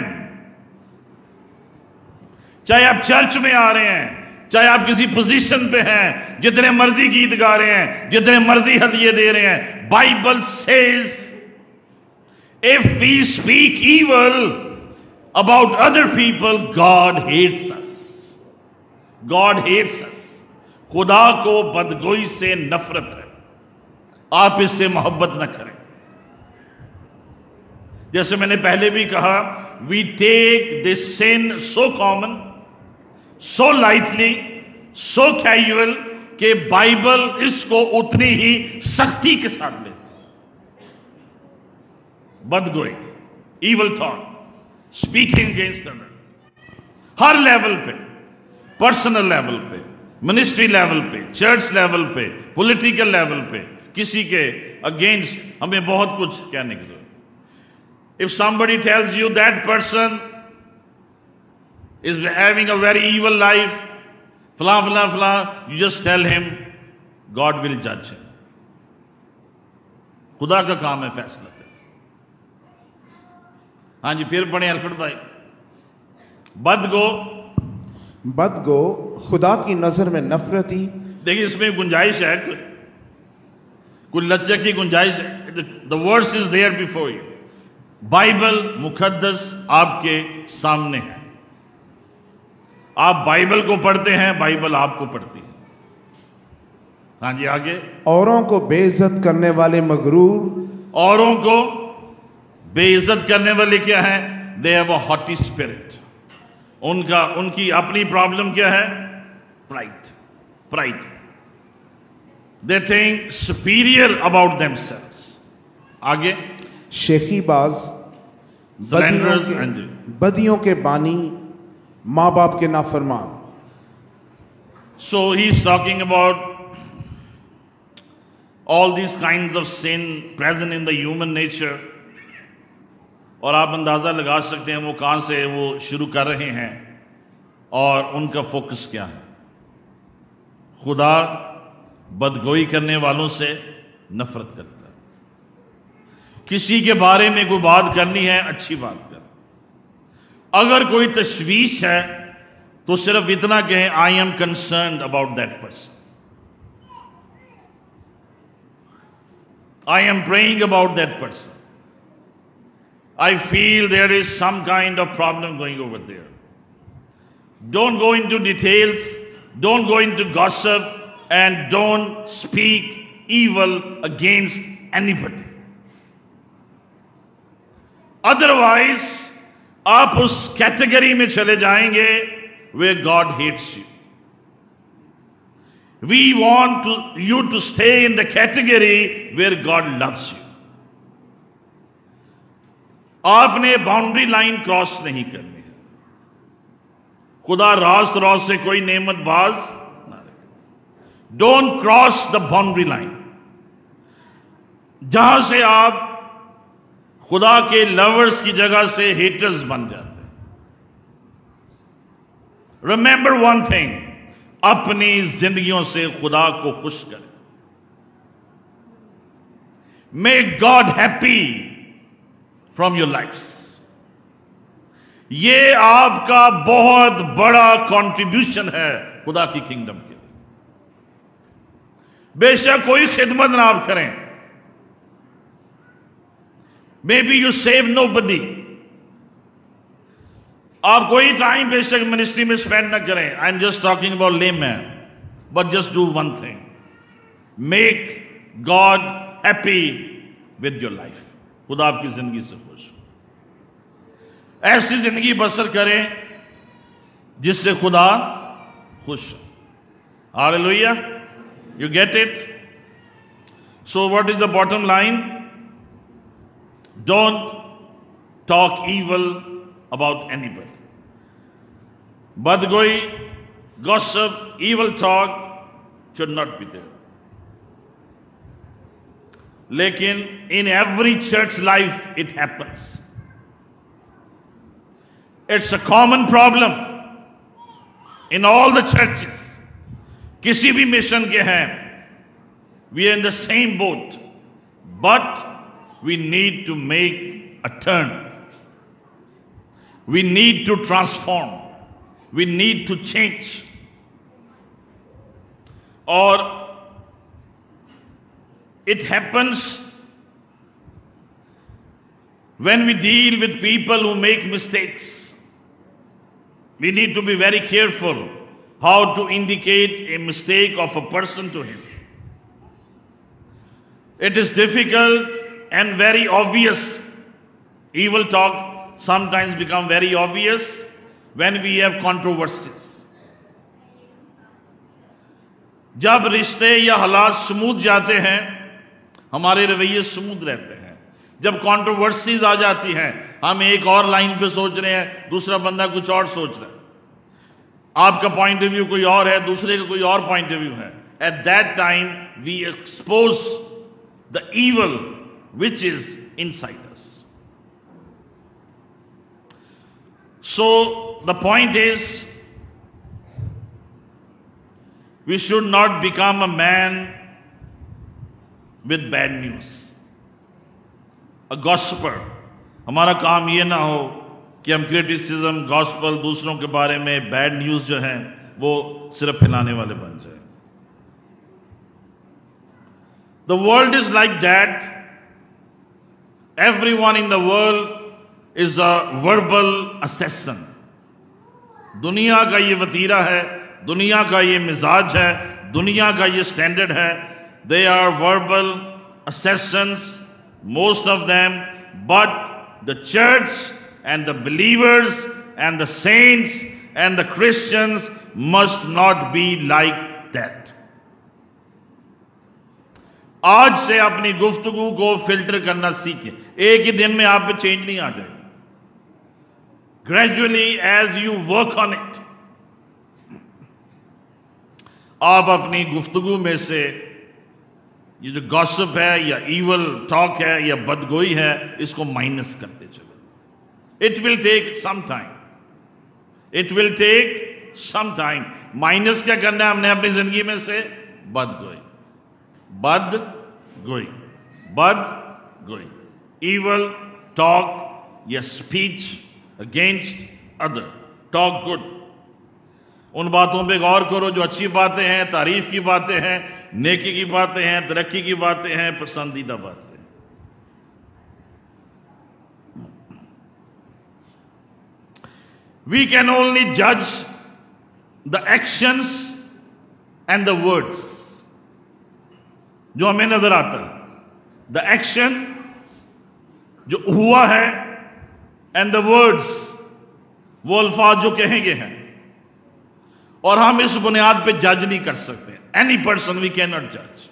چاہے آپ چرچ میں آ رہے ہیں, چاہے آپ کسی پوزیشن پہ ہیں, جتنے مرضی گیت گا رہے ہیں, جتنے مرضی ہدیے دے رہے ہیں, Bible says if we speak evil about other people, God hates us. God hates us. خدا کو بدگوئی سے نفرت ہے. آپ اس سے محبت نہ کریں. جیسے میں نے پہلے بھی کہا, we take this sin so common, so lightly, so casual, کہ بائبل اس کو اتنی ہی سختی کے ساتھ لیتی. بدگوئی, evil thought, speaking against other, ہر لیول پہ, پرسنل لیول پہ, منسٹری لیول پہ, چرچ لیول پہ, پولیٹیکل لیول پہ, کسی کے اگینسٹ ہمیں بہت کچھ کہنے کی ضرورت. If somebody tells you that person is having a very evil life, فلاں فلاں فلاں, you just tell him God will judge him. خدا کا کام ہے فیصلہ کرنا. ہاں جی, پھر پڑھیں الفرد بھائی. بدگو, بدگو خدا کی نظر میں نفرتی. دیکھیں اس میں گنجائش ہے, کوئی کوئی لچک کی گنجائش ہے. The verse is there before you. Bible مقدس آپ کے سامنے ہے. آپ بائبل کو پڑھتے ہیں, بائبل آپ کو پڑھتی ہے. ہاں جی آگے. اوروں کو بے عزت کرنے والے مغرور. اوروں کو بے عزت کرنے والے کیا ہیں؟ They have a haughty spirit. ان کا ان کی اپنی پرابلم کیا ہے؟ Pride. Pride. They think superior about themselves. آگے. شیخی باز, بدیوں کے, بدیوں کے بانی, ماں باپ کے نافرمان. So he is talking about all these kinds of sin present in the human nature. اور آپ اندازہ لگا سکتے ہیں وہ کہاں سے وہ شروع کر رہے ہیں اور ان کا فوکس کیا ہے. خدا بدگوئی کرنے والوں سے نفرت کرتا ہے. کسی کے بارے میں کوئی بات کرنی ہے, اچھی بات کر. اگر کوئی تشویش ہے تو صرف اتنا کہیں I am concerned about that person. I am praying about that person. I feel there is some kind of problem going over there. Don't go into details, don't go into gossip, and don't speak evil against anybody. Otherwise, آپ اس category میں چلے جائیں گے where God hates you. We want to, you to stay in the category where God loves you. آپ نے boundary line cross نہیں کرنی ہے. خدا راست راست سے کوئی نعمت باز نہ رکھے. Don't cross the boundary line. جہاں سے آپ خدا کے لورز کی جگہ سے ہیٹرز بن جاتے ہیں. ریمبر ون تھنگ, اپنی زندگیوں سے خدا کو خوش کریں. Make God happy from your lives. یہ آپ کا بہت بڑا کنٹریبیوشن ہے خدا کی کنگڈم کے لیے. بے شک کوئی خدمت نہ آپ کریں, Maybe you save nobody. آپ کوئی ٹائم بے شک منسٹری میں اسپینڈ نہ کریں. I am just talking about layman. But just do one thing. Make God happy with your life. خدا آپ کی زندگی سے خوش. ایسی زندگی بسر کریں جس سے خدا خوش. Hallelujah. You get it? So what is the bottom line? Don't talk evil about anybody. Badgoi, gossip, evil talk should not be there. Lekin in every church life it happens. It's a common problem in all the churches. Kisi bhi mission ke hain, we are in the same boat. But we need to make a turn. We need to transform. We need to change. Or it happens when we deal with people who make mistakes. We need to be very careful how to indicate a mistake of a person to him. It is difficult and very obvious. Evil talk sometimes become very obvious when we have controversies. جب رشتے یا حالات سمودھ جاتے ہیں ہمارے رویے سمودھ رہتے ہیں. جب کانٹروورسیز آ جاتی ہیں ہم ایک اور لائن پہ سوچ رہے ہیں, دوسرا بندہ کچھ اور سوچ رہا ہے, آپ کا پوائنٹ آف ویو کوئی اور ہے, دوسرے کا کوئی اور پوائنٹ آف ویو ہے. At that time we expose the evil which is inside us. So the point is, we should not become a man with bad news, a gossiper. ہمارا کام یہ نہ ہو کہ ہم کریٹیسزم, گاسپل, دوسروں کے بارے میں بیڈ نیوز جو ہیں وہ صرف پھیلانے والے بن جائیں. The world is like that. Everyone in the world is a verbal assassin. دنیا کا یہ وتیرہ ہے, دنیا کا یہ مزاج ہے, دنیا کا یہ سٹینڈرڈ ہے. They are verbal assassins, most of them, but the church and the believers and the saints and the Christians must not be like that. آج سے اپنی گفتگو کو فلٹر کرنا سیکھیں. ایک ہی دن میں آپ پہ چینج نہیں آ جائے. Gradually as you work on it, آپ اپنی گفتگو میں سے یہ جو گاسپ ہے یا ایول ٹاک ہے یا بدگوئی ہے اس کو مائنس کرتے چلو. It will take some time, it will take some time. Minus کیا کرنا ہے ہم نے اپنی زندگی میں سے؟ بدگوئی, بد گوئی, بد گوئی, ایول ٹاک یا speech against other. Talk good, ان باتوں پہ غور کرو جو اچھی باتیں ہیں, تعریف کی باتیں ہیں, نیکی کی باتیں ہیں, ترقی کی باتیں ہیں, پسندیدہ باتیں ہیں. We can only judge the actions and the words. جو ہمیں نظر آتا ہے, دا ایکشن جو ہوا ہے, اینڈ دا ورڈز وہ الفاظ جو کہیں گے ہیں, اور ہم اس بنیاد پہ جج نہیں کر سکتے. Any person we can not جج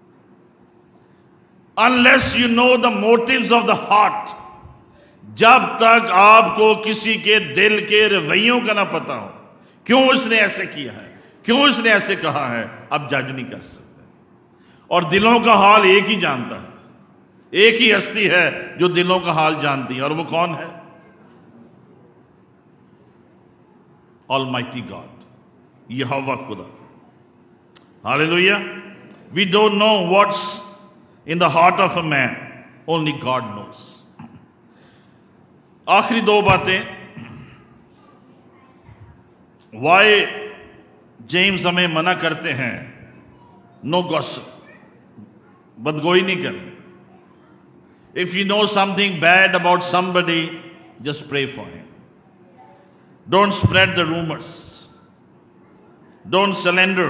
unless you know the motives of the heart. جب تک آپ کو کسی کے دل کے رویوں کا نہ پتا ہو, کیوں اس نے ایسے کیا ہے, کیوں اس نے ایسے کہا ہے, اب جج نہیں کر سکتے. اور دلوں کا حال ایک ہی جانتا ہے, ایک ہی ہستی ہے جو دلوں کا حال جانتی ہے, اور وہ کون ہے؟ Almighty God, یہوہ خدا. Hallelujah. We don't know what's in the heart of a man, only God knows. آخری دو باتیں. Why جیمز ہمیں منع کرتے ہیں no gossip, بدگوئی نہیں کرنی. If you know something bad about somebody, just pray for him. Don't spread the rumors. Don't slander.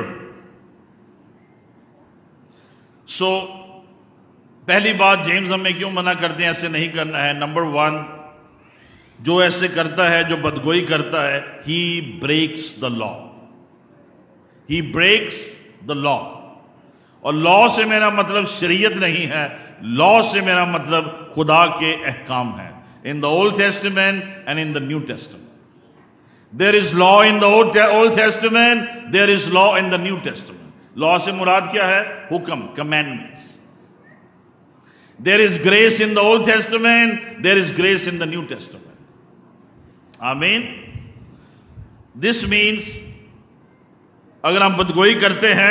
So, پہلی بات جیمز ہمیں کیوں منع کرتے ہیں ایسے نہیں کرنا ہے. نمبر ون, جو ایسے کرتا ہے, جو بدگوئی کرتا ہے, he breaks the law. He breaks the law. اور لا سے میرا مطلب شریعت نہیں ہے, لا سے میرا مطلب خدا کے احکام ہیں. In the Old Testament and in the New Testament. There is law in the Old Testament, there is law in the New Testament. Law سے مراد کیا ہے؟ حکم, commandments. There is grace in the Old Testament, there is grace in the New Testament. Amen. This means اگر ہم بدگوئی کرتے ہیں,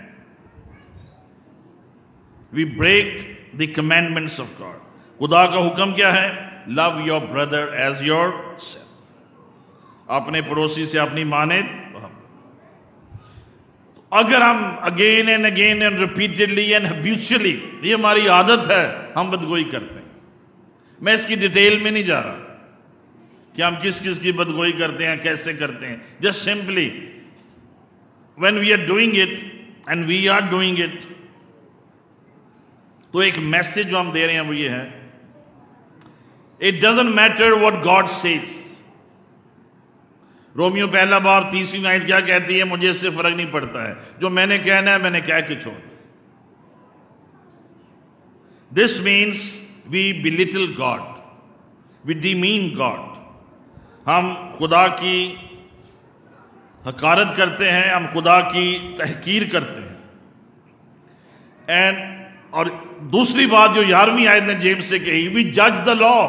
we break the commandments of God. خدا کا حکم کیا ہے؟ Love your brother as yourself. اپنے پڑوسی سے اپنی مانند محبت. اگر ہم again and again and repeatedly and habitually, یہ ہماری عادت ہے, ہم بدگوئی کرتے ہیں. میں اس کی ڈیٹیل میں نہیں جا رہا کہ ہم کس کس کی بدگوئی کرتے ہیں, کیسے کرتے ہیں. Just simply when we are doing it and we are doing it, تو ایک میسج جو ہم دے رہے ہیں وہ یہ ہے, it doesn't matter what God says, رومیو پہلا باب تیسری آیت کیا کہتی ہے؟ مجھے اس سے فرق نہیں پڑتا ہے، جو میں نے کہنا ہے میں نے کہہ کے چھوڑ. This means we belittle God, we demean God. ہم خدا کی حقارت کرتے ہیں، ہم خدا کی تحقیر کرتے ہیں. اینڈ اور دوسری بات جو یارویں آیت نے جیمس سے کہی، we judge the law.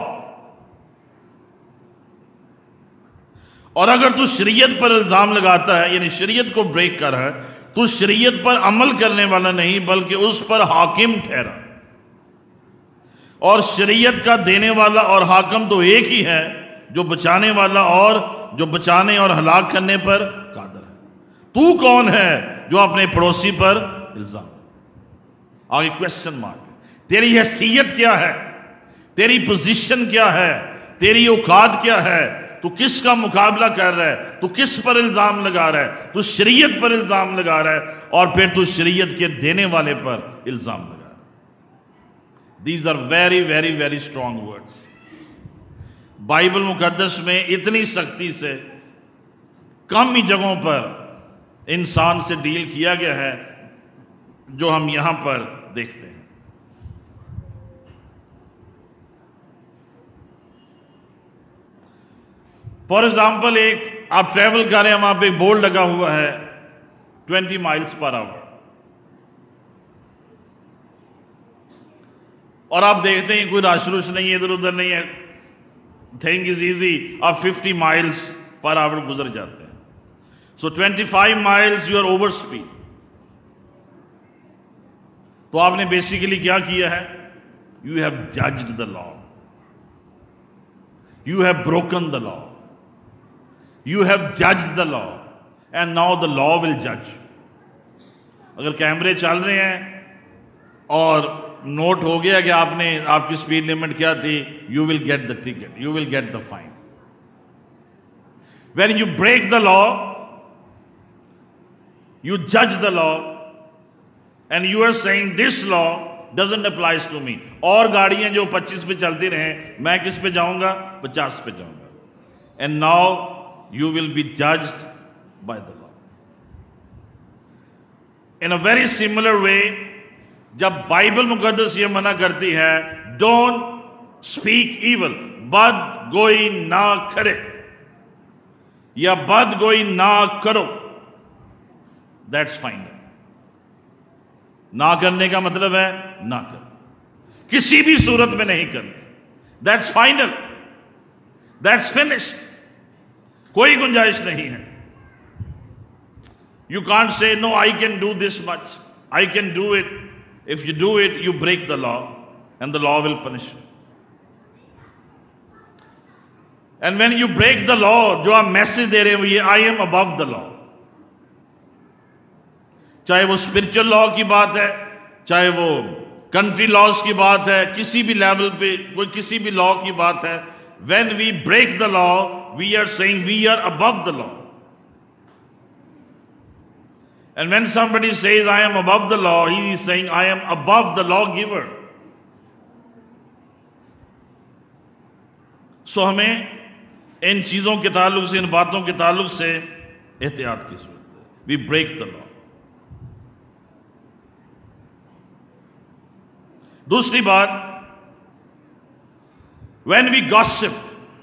اور اگر تو شریعت پر الزام لگاتا ہے، یعنی شریعت کو بریک کر رہا ہے، تو شریعت پر عمل کرنے والا نہیں بلکہ اس پر حاکم ٹھہرا. اور شریعت کا دینے والا اور حاکم تو ایک ہی ہے، جو بچانے والا اور جو بچانے اور ہلاک کرنے پر قادر ہے. تو کون ہے جو اپنے پڑوسی پر الزام؟ آگے کوشچن مارک. تیری حیثیت کیا ہے؟ تیری پوزیشن کیا ہے؟ تیری اوقات کیا ہے؟ تو کس کا مقابلہ کر رہا ہے؟ تو کس پر الزام لگا رہا ہے؟ تو شریعت پر الزام لگا رہا ہے اور پھر تو شریعت کے دینے والے پر الزام لگا رہا ہے. These are very very very strong words. Bible مقدس میں اتنی سختی سے کم ہی جگہوں پر انسان سے ڈیل کیا گیا ہے جو ہم یہاں پر دیکھتے ہیں. فار ایگزامپل، ایک آپ ٹریول کر رہے ہیں، وہاں پہ ایک بورڈ لگا ہوا ہے ٹوینٹی مائلز پر آور، اور آپ دیکھتے ہیں کوئی رش رش نہیں ہے، ادھر ادھر نہیں ہے، تھنگ از ایزی، آپ ففٹی مائلز پر آور گزر جاتے ہیں. So twenty five miles you are over speed. تو آپ نے بیسیکلی کیا کیا ہے؟ You have judged the law, you have broken the law. You have judged the law and now the law will judge. اگر کیمرے چل رہے ہیں اور نوٹ ہو گیا کہ آپ نے آپ کی سپیڈ لمٹ کیا تھی، you will get the ticket, you will get the fine. When you break the law, you judge the law and you are saying this law doesn't apply to me. اور گاڑیاں جو پچیس پہ چلتی رہیں، میں کس پہ جاؤں گا؟ پچاس پہ جاؤں گا. And now you will be judged by the law. In a very similar way, جب بائبل مقدس یہ منع کرتی ہے don't speak evil، بد گوئی نہ کرے یا بد گوئی نہ کرو، that's fine. نہ کرنے کا مطلب ہے نہ کرو، کسی بھی صورت میں نہیں کرنا، that's final, that's finished. کوئی گنجائش نہیں ہے. You can't say no, I can do this much, I can do it. If you do it, you break the law and the law will punish you. And when you break the law, جو آپ message دے رہے ہو یہ I am above the law. چاہے وہ spiritual law کی بات ہے، چاہے وہ country laws کی بات ہے، کسی بھی لیول پہ کوئی کسی بھی law کی بات ہے. When we break the law, we are saying we are above the law. And when somebody says I am above the law, he is saying I am above the lawgiver. So ہمیں ان چیزوں کے تعلق سے، ان باتوں کے تعلق سے احتیاط کی ضرورت ہے. We break the law. دوسری بات، when we gossip,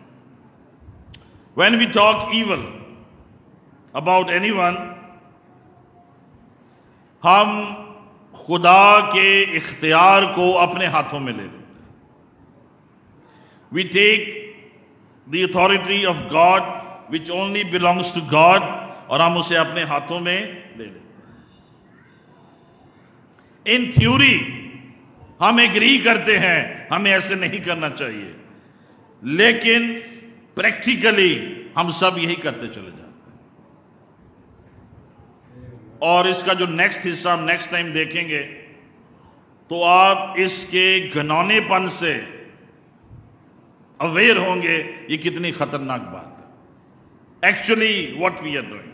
when we talk evil about anyone, ہم خدا کے اختیار کو اپنے ہاتھوں میں لے لیتے ہیں. We take the authority of God which only belongs to God اور ہم اسے اپنے ہاتھوں میں لے لیتے ہیں. In theory ہم ایگری کرتے ہیں ہمیں ایسے نہیں کرنا چاہیے، لیکن پریکٹیکلی ہم سب یہی کرتے چلے جاتے ہیں. اور اس کا جو نیکسٹ حصہ ہم نیکسٹ ٹائم دیکھیں گے تو آپ اس کے گھنونے پن سے اویئر ہوں گے یہ کتنی خطرناک بات ہے. Actually what we are doing.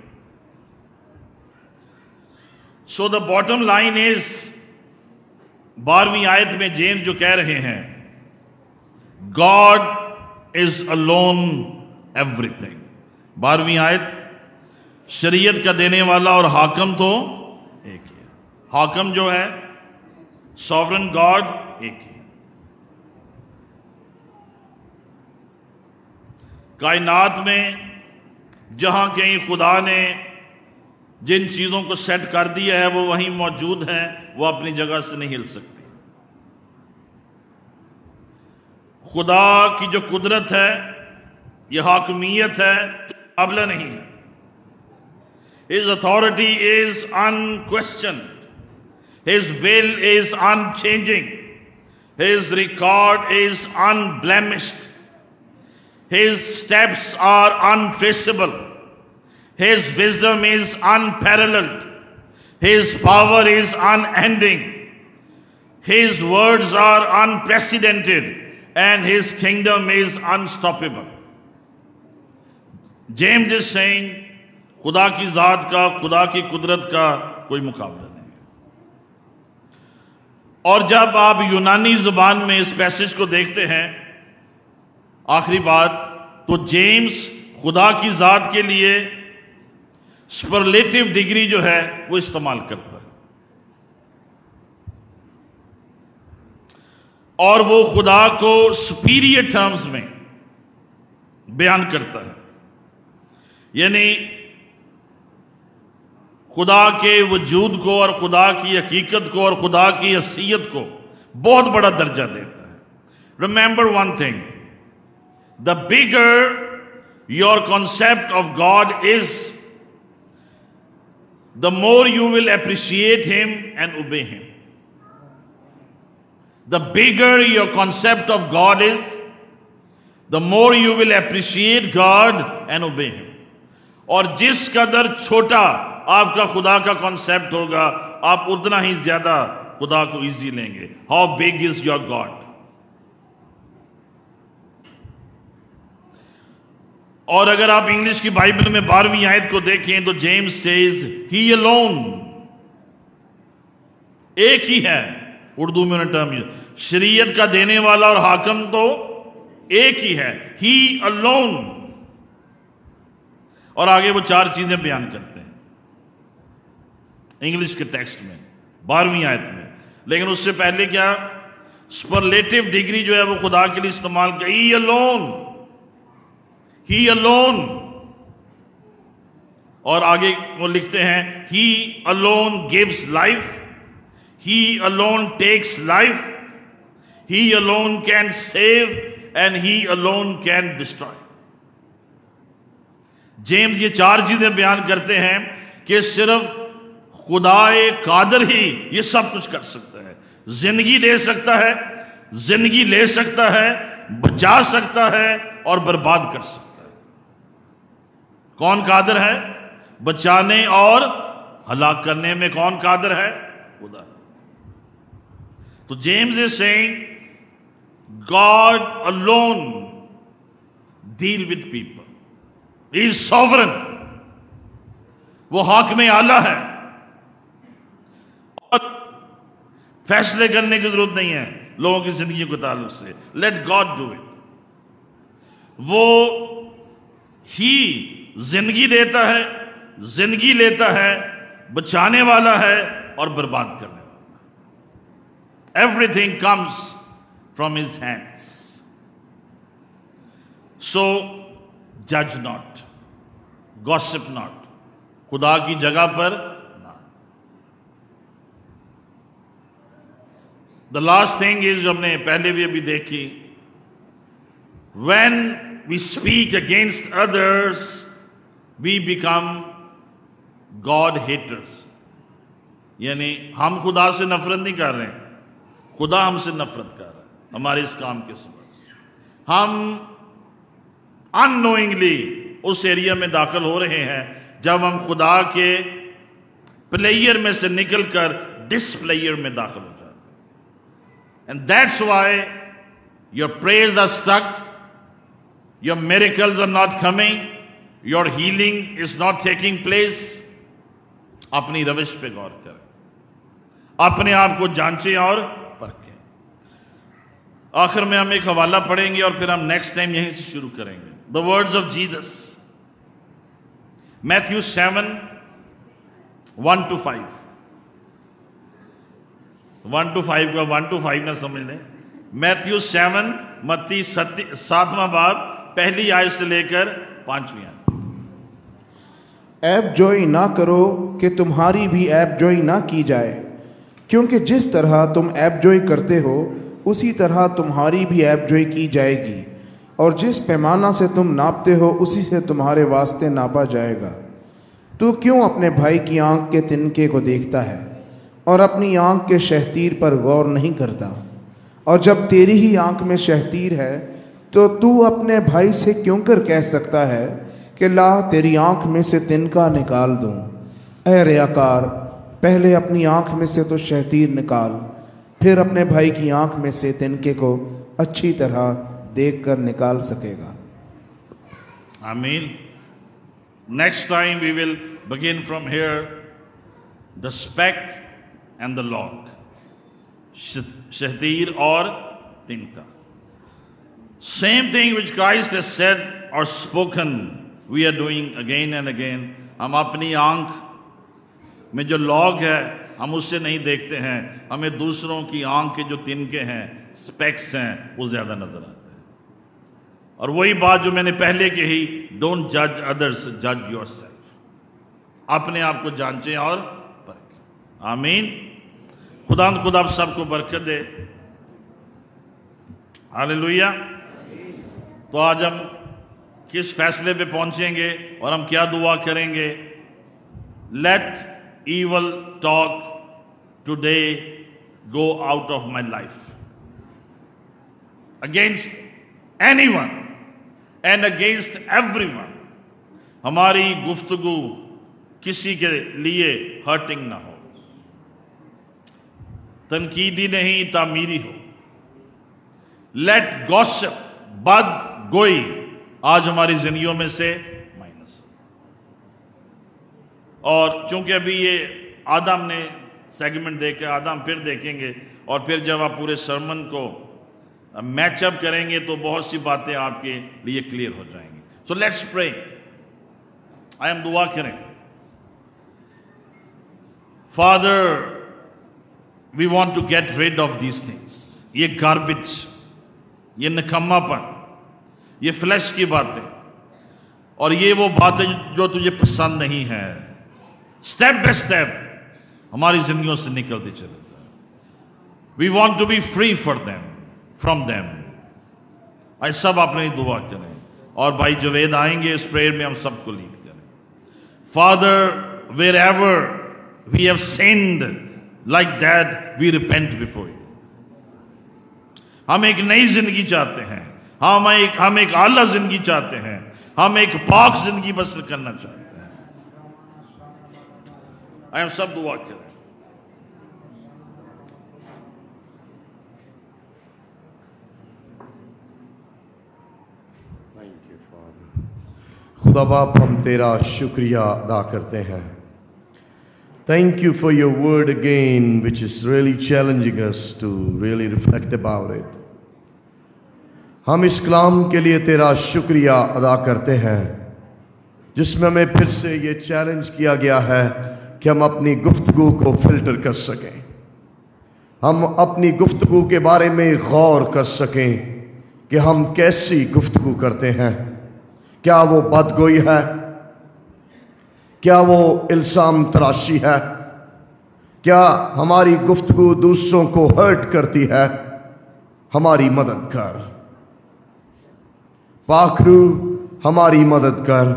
So the bottom line is, بارہویں آیت میں جیمز جو کہہ رہے ہیں God is alone everything. بارہویں آیت، شریعت کا دینے والا اور حاکم تو ایک ہی ہے. حاکم جو ہے سوورن گاڈ ایک ہی ہے. کائنات میں جہاں کہیں خدا نے جن چیزوں کو سیٹ کر دیا ہے وہ وہیں موجود ہیں، وہ اپنی جگہ سے نہیں ہل سکتی. خدا کی جو قدرت ہے، یہ حاکمیت ہے، مقابلہ نہیں ہے. His authority is unquestioned. His will is unchanging. His record is unblemished. His steps are untraceable. His wisdom is unparalleled. His power is unending. His words are unprecedented. And his kingdom is unstoppable. James is saying, خدا کی ذات کا، خدا کی قدرت کا کوئی مقابلہ نہیں. اور جب آپ یونانی زبان میں اس پیسج کو دیکھتے ہیں، آخری بات، تو جیمز خدا کی ذات کے لیے سپرلیٹو ڈگری جو ہے وہ استعمال کرتا ہے، اور وہ خدا کو سپیریئر ٹرمز میں بیان کرتا ہے. یعنی خدا کے وجود کو اور خدا کی حقیقت کو اور خدا کی حیثیت کو بہت بڑا درجہ دیتا ہے. Remember one thing, the bigger your concept of God is, the more you will appreciate Him and obey Him. The bigger your concept of God is, the more you will appreciate God and obey Him. اور جس قدر چھوٹا آپ کا خدا کا concept ہوگا، آپ اتنا ہی زیادہ خدا کو ایزی لیں گے. How big is your God? اور اگر آپ انگلش کی بائبل میں بارہویں آیت کو دیکھیں تو جیمز says, He alone. ایک ہی ہے. اردو میں انہوں نے ٹرم شریعت کا دینے والا اور حاکم تو ایک ہی ہے. He alone. اور آگے وہ چار چیزیں بیان کرتے ہیں انگلش کے ٹیکسٹ میں بارہویں آیت میں. لیکن اس سے پہلے کیا سپرلیٹو ڈگری جو ہے وہ خدا کے لیے استعمال کیا. He alone. He alone. اور آگے وہ لکھتے ہیں He alone gives life. He alone takes life. He alone can save and He alone can destroy. James یہ چار چیزیں بیان کرتے ہیں کہ صرف خدا قادر ہی یہ سب کچھ کر سکتا ہے. زندگی دے سکتا ہے، زندگی لے سکتا ہے، بچا سکتا ہے اور برباد کر سکتا ہے. کون قادر ہے؟ بچانے اور ہلاک کرنے میں کون قادر ہے؟ خدا. تو James is saying God alone deal with people. He is sovereign. وہ حاکم اعلیٰ ہے اور فیصلے کرنے کی ضرورت نہیں ہے لوگوں کی زندگی کے تعلق سے. Let God do it. وہ ہی زندگی دیتا ہے، زندگی لیتا ہے، بچانے والا ہے اور برباد کرنے والا ہے. Everything comes from His hands. So judge not, gossip not. خدا کی جگہ پر نہ. The last thing is جو ہم نے پہلے بھی ابھی دیکھی, when we speak against others we become God haters. یعنی ہم خدا سے نفرت نہیں کر رہے ہیں، خدا ہم سے نفرت کر رہا ہے ہمارے اس کام کے سبب سے. ہم unknowingly اس ایریا میں داخل ہو رہے ہیں جب ہم خدا کے پلیئر میں سے نکل کر ڈس پلیئر میں داخل ہو جاتے ہیں. And that's why your prayers are stuck, your miracles are not coming, your healing is not taking place. اپنی روش پہ غور کریں، اپنے آپ کو جانچیں اور پرکھیں. آخر میں ہم ایک حوالہ پڑھیں گے اور پھر ہم نیکسٹ ٹائم یہیں سے شروع کریں گے. The words of Jesus. Matthew seven, one to five. one to five کا one to five نہ سمجھ لیں. Matthew seven, متی ساتواں باب پہلی آیت سے لے کر پانچویں آیت. عیب جوئی نہ کرو کہ تمہاری بھی عیب جوئی نہ کی جائے، کیونکہ جس طرح تم عیب جوئی کرتے ہو اسی طرح تمہاری بھی عیب جوئی کی جائے گی، اور جس پیمانہ سے تم ناپتے ہو اسی سے تمہارے واسطے ناپا جائے گا. تو کیوں اپنے بھائی کی آنکھ کے تنکے کو دیکھتا ہے اور اپنی آنکھ کے شہتیر پر غور نہیں کرتا؟ اور جب تیری ہی آنکھ میں شہتیر ہے تو تو اپنے بھائی سے کیوں کر کہہ سکتا ہے کہ لا تیری آنکھ میں سے تنکا نکال دوں؟ اے ریاکار، پہلے اپنی آنکھ میں سے تو شہتیر نکال، پھر اپنے بھائی کی آنکھ میں سے تنکے کو اچھی طرح دیکھ کر نکال سکے گا. آمین. Next time we will begin from here, the speck and the log. Shahtir or tinka. Same thing which Christ has said or spoken, we are doing again and again. ہم اپنی آنکھ میں جو لاگ ہے ہم اس سے نہیں دیکھتے ہیں، ہمیں دوسروں کی آنکھ کے جو تنکے ہیں، سپیکس ہیں، وہ زیادہ نظر آتے ہیں. اور وہی بات جو میں نے پہلے کہی، ڈونٹ جج ادرس، جج یور سیلف. اپنے آپ کو جانچیں اور پرکھیں. آمین. خدا خدا آپ سب کو برکت دے. ہاللویا. تو آج ہم کس فیصلے پہ پہنچیں گے اور ہم کیا دعا کریں گے؟ Let evil talk today go out of my life against anyone and against everyone. ہماری گفتگو کسی کے لیے ہرٹنگ نہ ہو، تنقیدی نہیں، تعمیری ہو. لیٹ گوسپ، بد گوئی آج ہماری زندگیوں میں سے مائنس. اور چونکہ ابھی یہ آدھا ہم نے سیگمنٹ دیکھا، آدھا ہم پھر دیکھیں گے، اور پھر جب آپ پورے سرمن کو میچ اپ کریں گے تو بہت سی باتیں آپ کے لیے کلیئر ہو جائیں گی. سو لیٹس پرے. آئی ایم دعا کریں. Father, we want to get rid of these things. یہ گاربیج، یہ نکما پن، یہ فلیش کی باتیں، اور یہ وہ باتیں جو تجھے پسند نہیں ہیں، سٹیپ بائی سٹیپ ہماری زندگیوں سے نکلتے چلے جائیں. We want to be free for them from them. آج سب اپنی دعا کریں، اور بھائی جوید آئیں گے اس پریئر میں ہم سب کو لیڈ کریں. Father, wherever we have sinned like that we repent before you. ہم ایک نئی زندگی چاہتے ہیں، ہم ایک ہم ایک اعلیٰ زندگی چاہتے ہیں، ہم ایک پاک زندگی بسر کرنا چاہتے ہیں. ہم سب دعا کریں. خدا باپ، ہم تیرا شکریہ ادا کرتے ہیں. Thank you for your word again, which is really challenging us to really reflect about it. ہم اس کلام کے لیے تیرا شکریہ ادا کرتے ہیں جس میں ہمیں پھر سے یہ چیلنج کیا گیا ہے کہ ہم اپنی گفتگو کو فلٹر کر سکیں، ہم اپنی گفتگو کے بارے میں غور کر سکیں کہ ہم کیسی گفتگو کرتے ہیں. کیا وہ بدگوئی ہے؟ کیا وہ الزام تراشی ہے؟ کیا ہماری گفتگو دوسروں کو ہرٹ کرتی ہے؟ ہماری مدد کر پاک روح، ہماری مدد کر.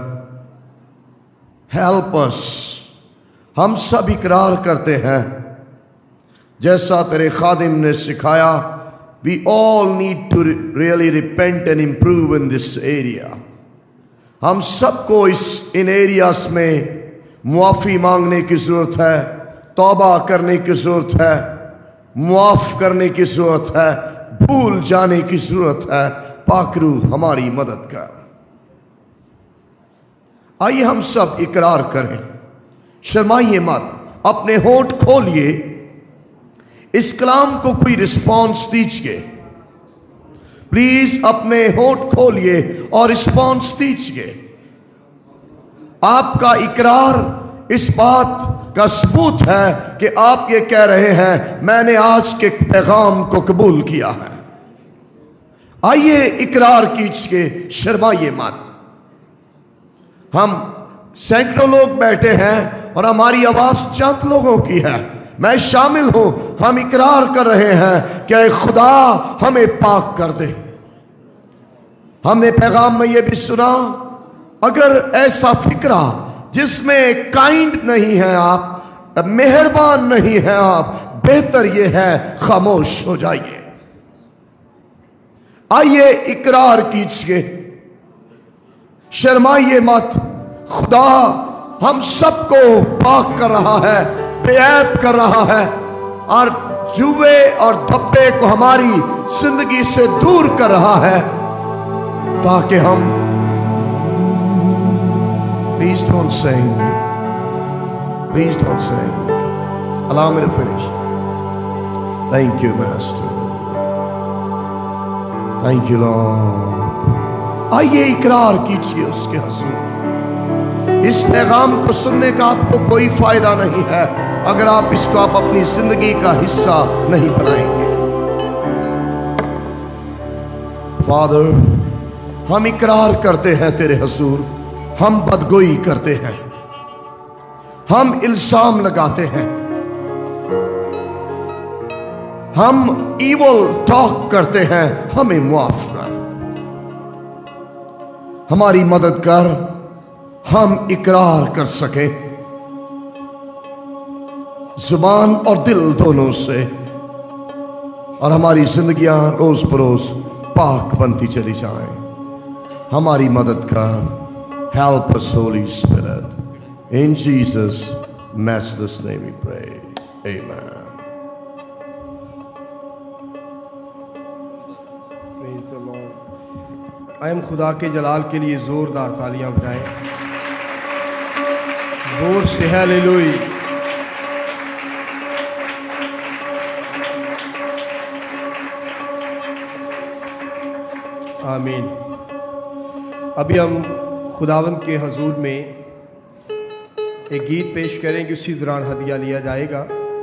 Help us. ہم سب اقرار کرتے ہیں جیسا تیرے خادم نے سکھایا، we all need to really repent and improve in this area. ہم سب کو اس ان ایریاز میں معافی مانگنے کی ضرورت ہے، توبہ کرنے کی ضرورت ہے، معاف کرنے کی ضرورت ہے، بھول جانے کی ضرورت ہے. پاک روح ہماری مدد کر. آئیے ہم سب اقرار کریں، شرمائیے مت، اپنے ہونٹ کھولیے، اس کلام کو کوئی رسپانس دیجئے. پلیز اپنے ہونٹ کھولیے اور رسپانس دیجئے. آپ کا اقرار اس بات کا ثبوت ہے کہ آپ یہ کہہ رہے ہیں میں نے آج کے پیغام کو قبول کیا ہے۔ آئیے اقرار کیجئے، شرمائیے مت۔ ہم سینکڑوں لوگ بیٹھے ہیں اور ہماری آواز چند لوگوں کی ہے، میں شامل ہوں۔ ہم اقرار کر رہے ہیں کہ اے خدا ہمیں پاک کر دے۔ ہم نے پیغام میں یہ بھی سنا، اگر ایسا فکرہ جس میں کائنڈ نہیں ہے آپ، مہربان نہیں ہے آپ، بہتر یہ ہے خاموش ہو جائیے۔ آئیے اقرار کیجئے، شرمائیے مت۔ خدا ہم سب کو پاک کر رہا ہے، بے عیب کر رہا ہے، اور جوے اور دھبے کو ہماری زندگی سے دور کر رہا ہے، تاکہ ہم Please don't sing. Please don't sing. Allow me to finish. Thank you, Master. Thank you, Lord. آئیے اقرار کیجئے اس کے حضور۔ اس پیغام کو سننے کا آپ کو کوئی فائدہ نہیں ہے اگر آپ اس کو آپ اپنی زندگی کا حصہ نہیں بنائیں گے۔ Father، ہم اقرار کرتے ہیں تیرے حضور، ہم بدگوئی کرتے ہیں، ہم الزام لگاتے ہیں، ہم ایول ٹاک کرتے ہیں، ہمیں معاف کر، ہماری مدد کر، ہم اقرار کر سکیں زبان اور دل دونوں سے، اور ہماری زندگیاں روز بروز پاک بنتی چلی جائیں۔ ہماری مدد کر، help us, Holy Spirit. In Jesus' matchless name we pray. Amen. Praise the Lord. آئے ہم خدا کے جلال کے لیے زوردار تالیاں بجائیں، زور سے ہیلیلویا۔ آمین۔ ابھی ہم خداوند کے حضور میں ایک گیت پیش کریں گے، اسی دوران ہدیہ لیا جائے گا۔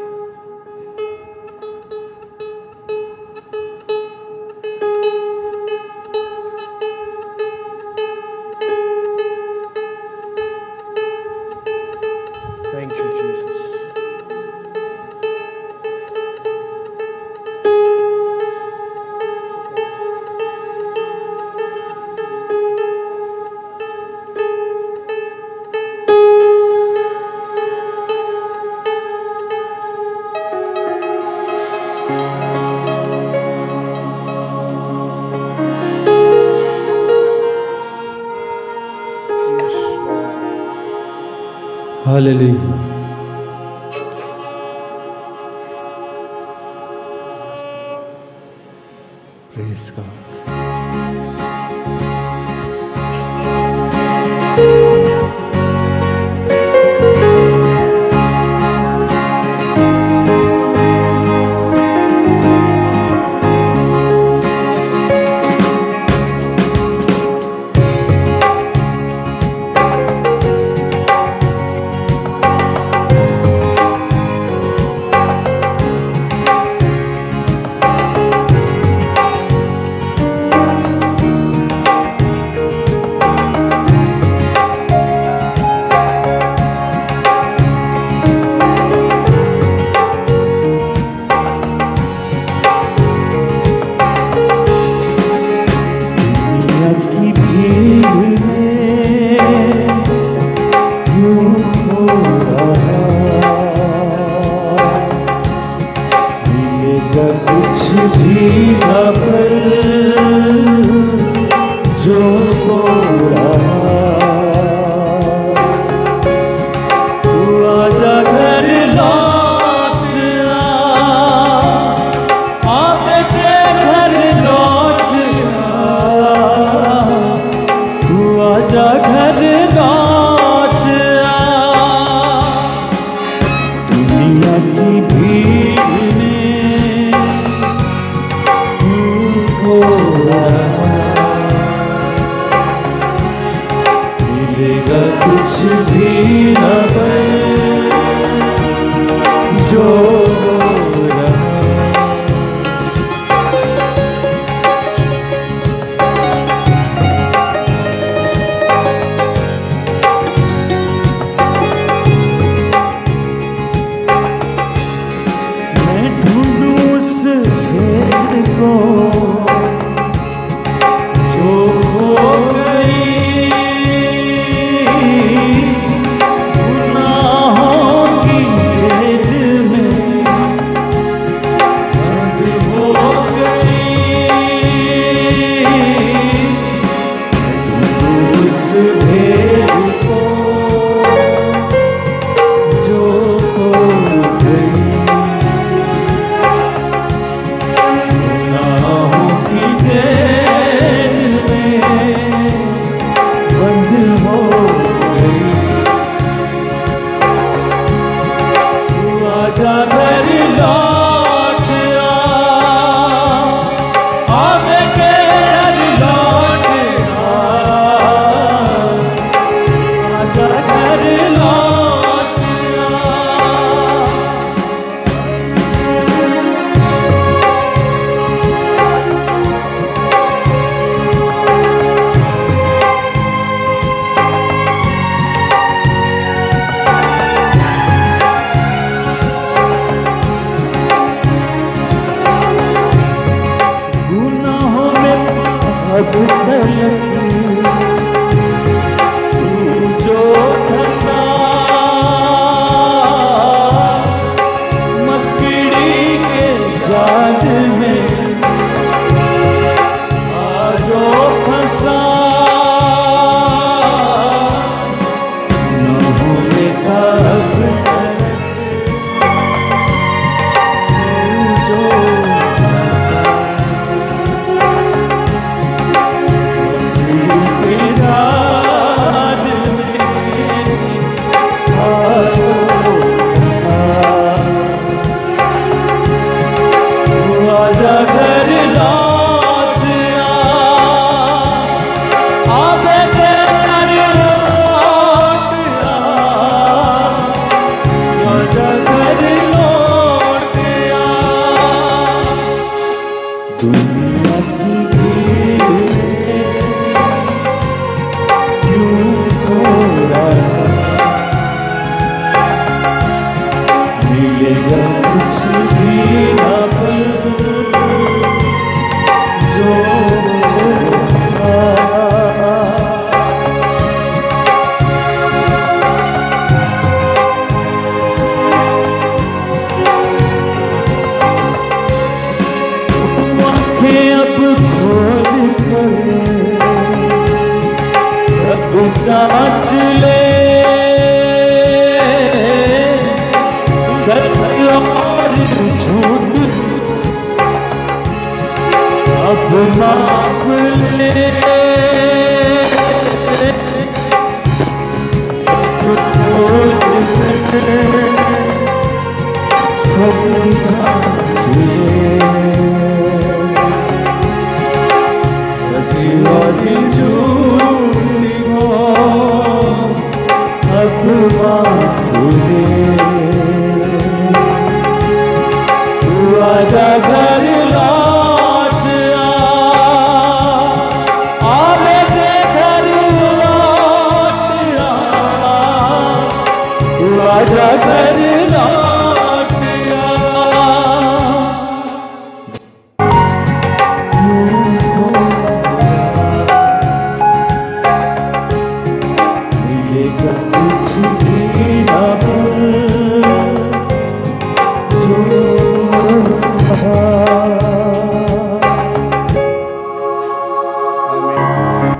Thank you, Jesus. Hallelujah. Praise God. Oh जांच ले सत्य और झूठ अब माप ले सब जांच ले और झूठी हो अब माप ले तू आजा घर लौट आ बेटे घर लौट आ तू आजा घर लौट आ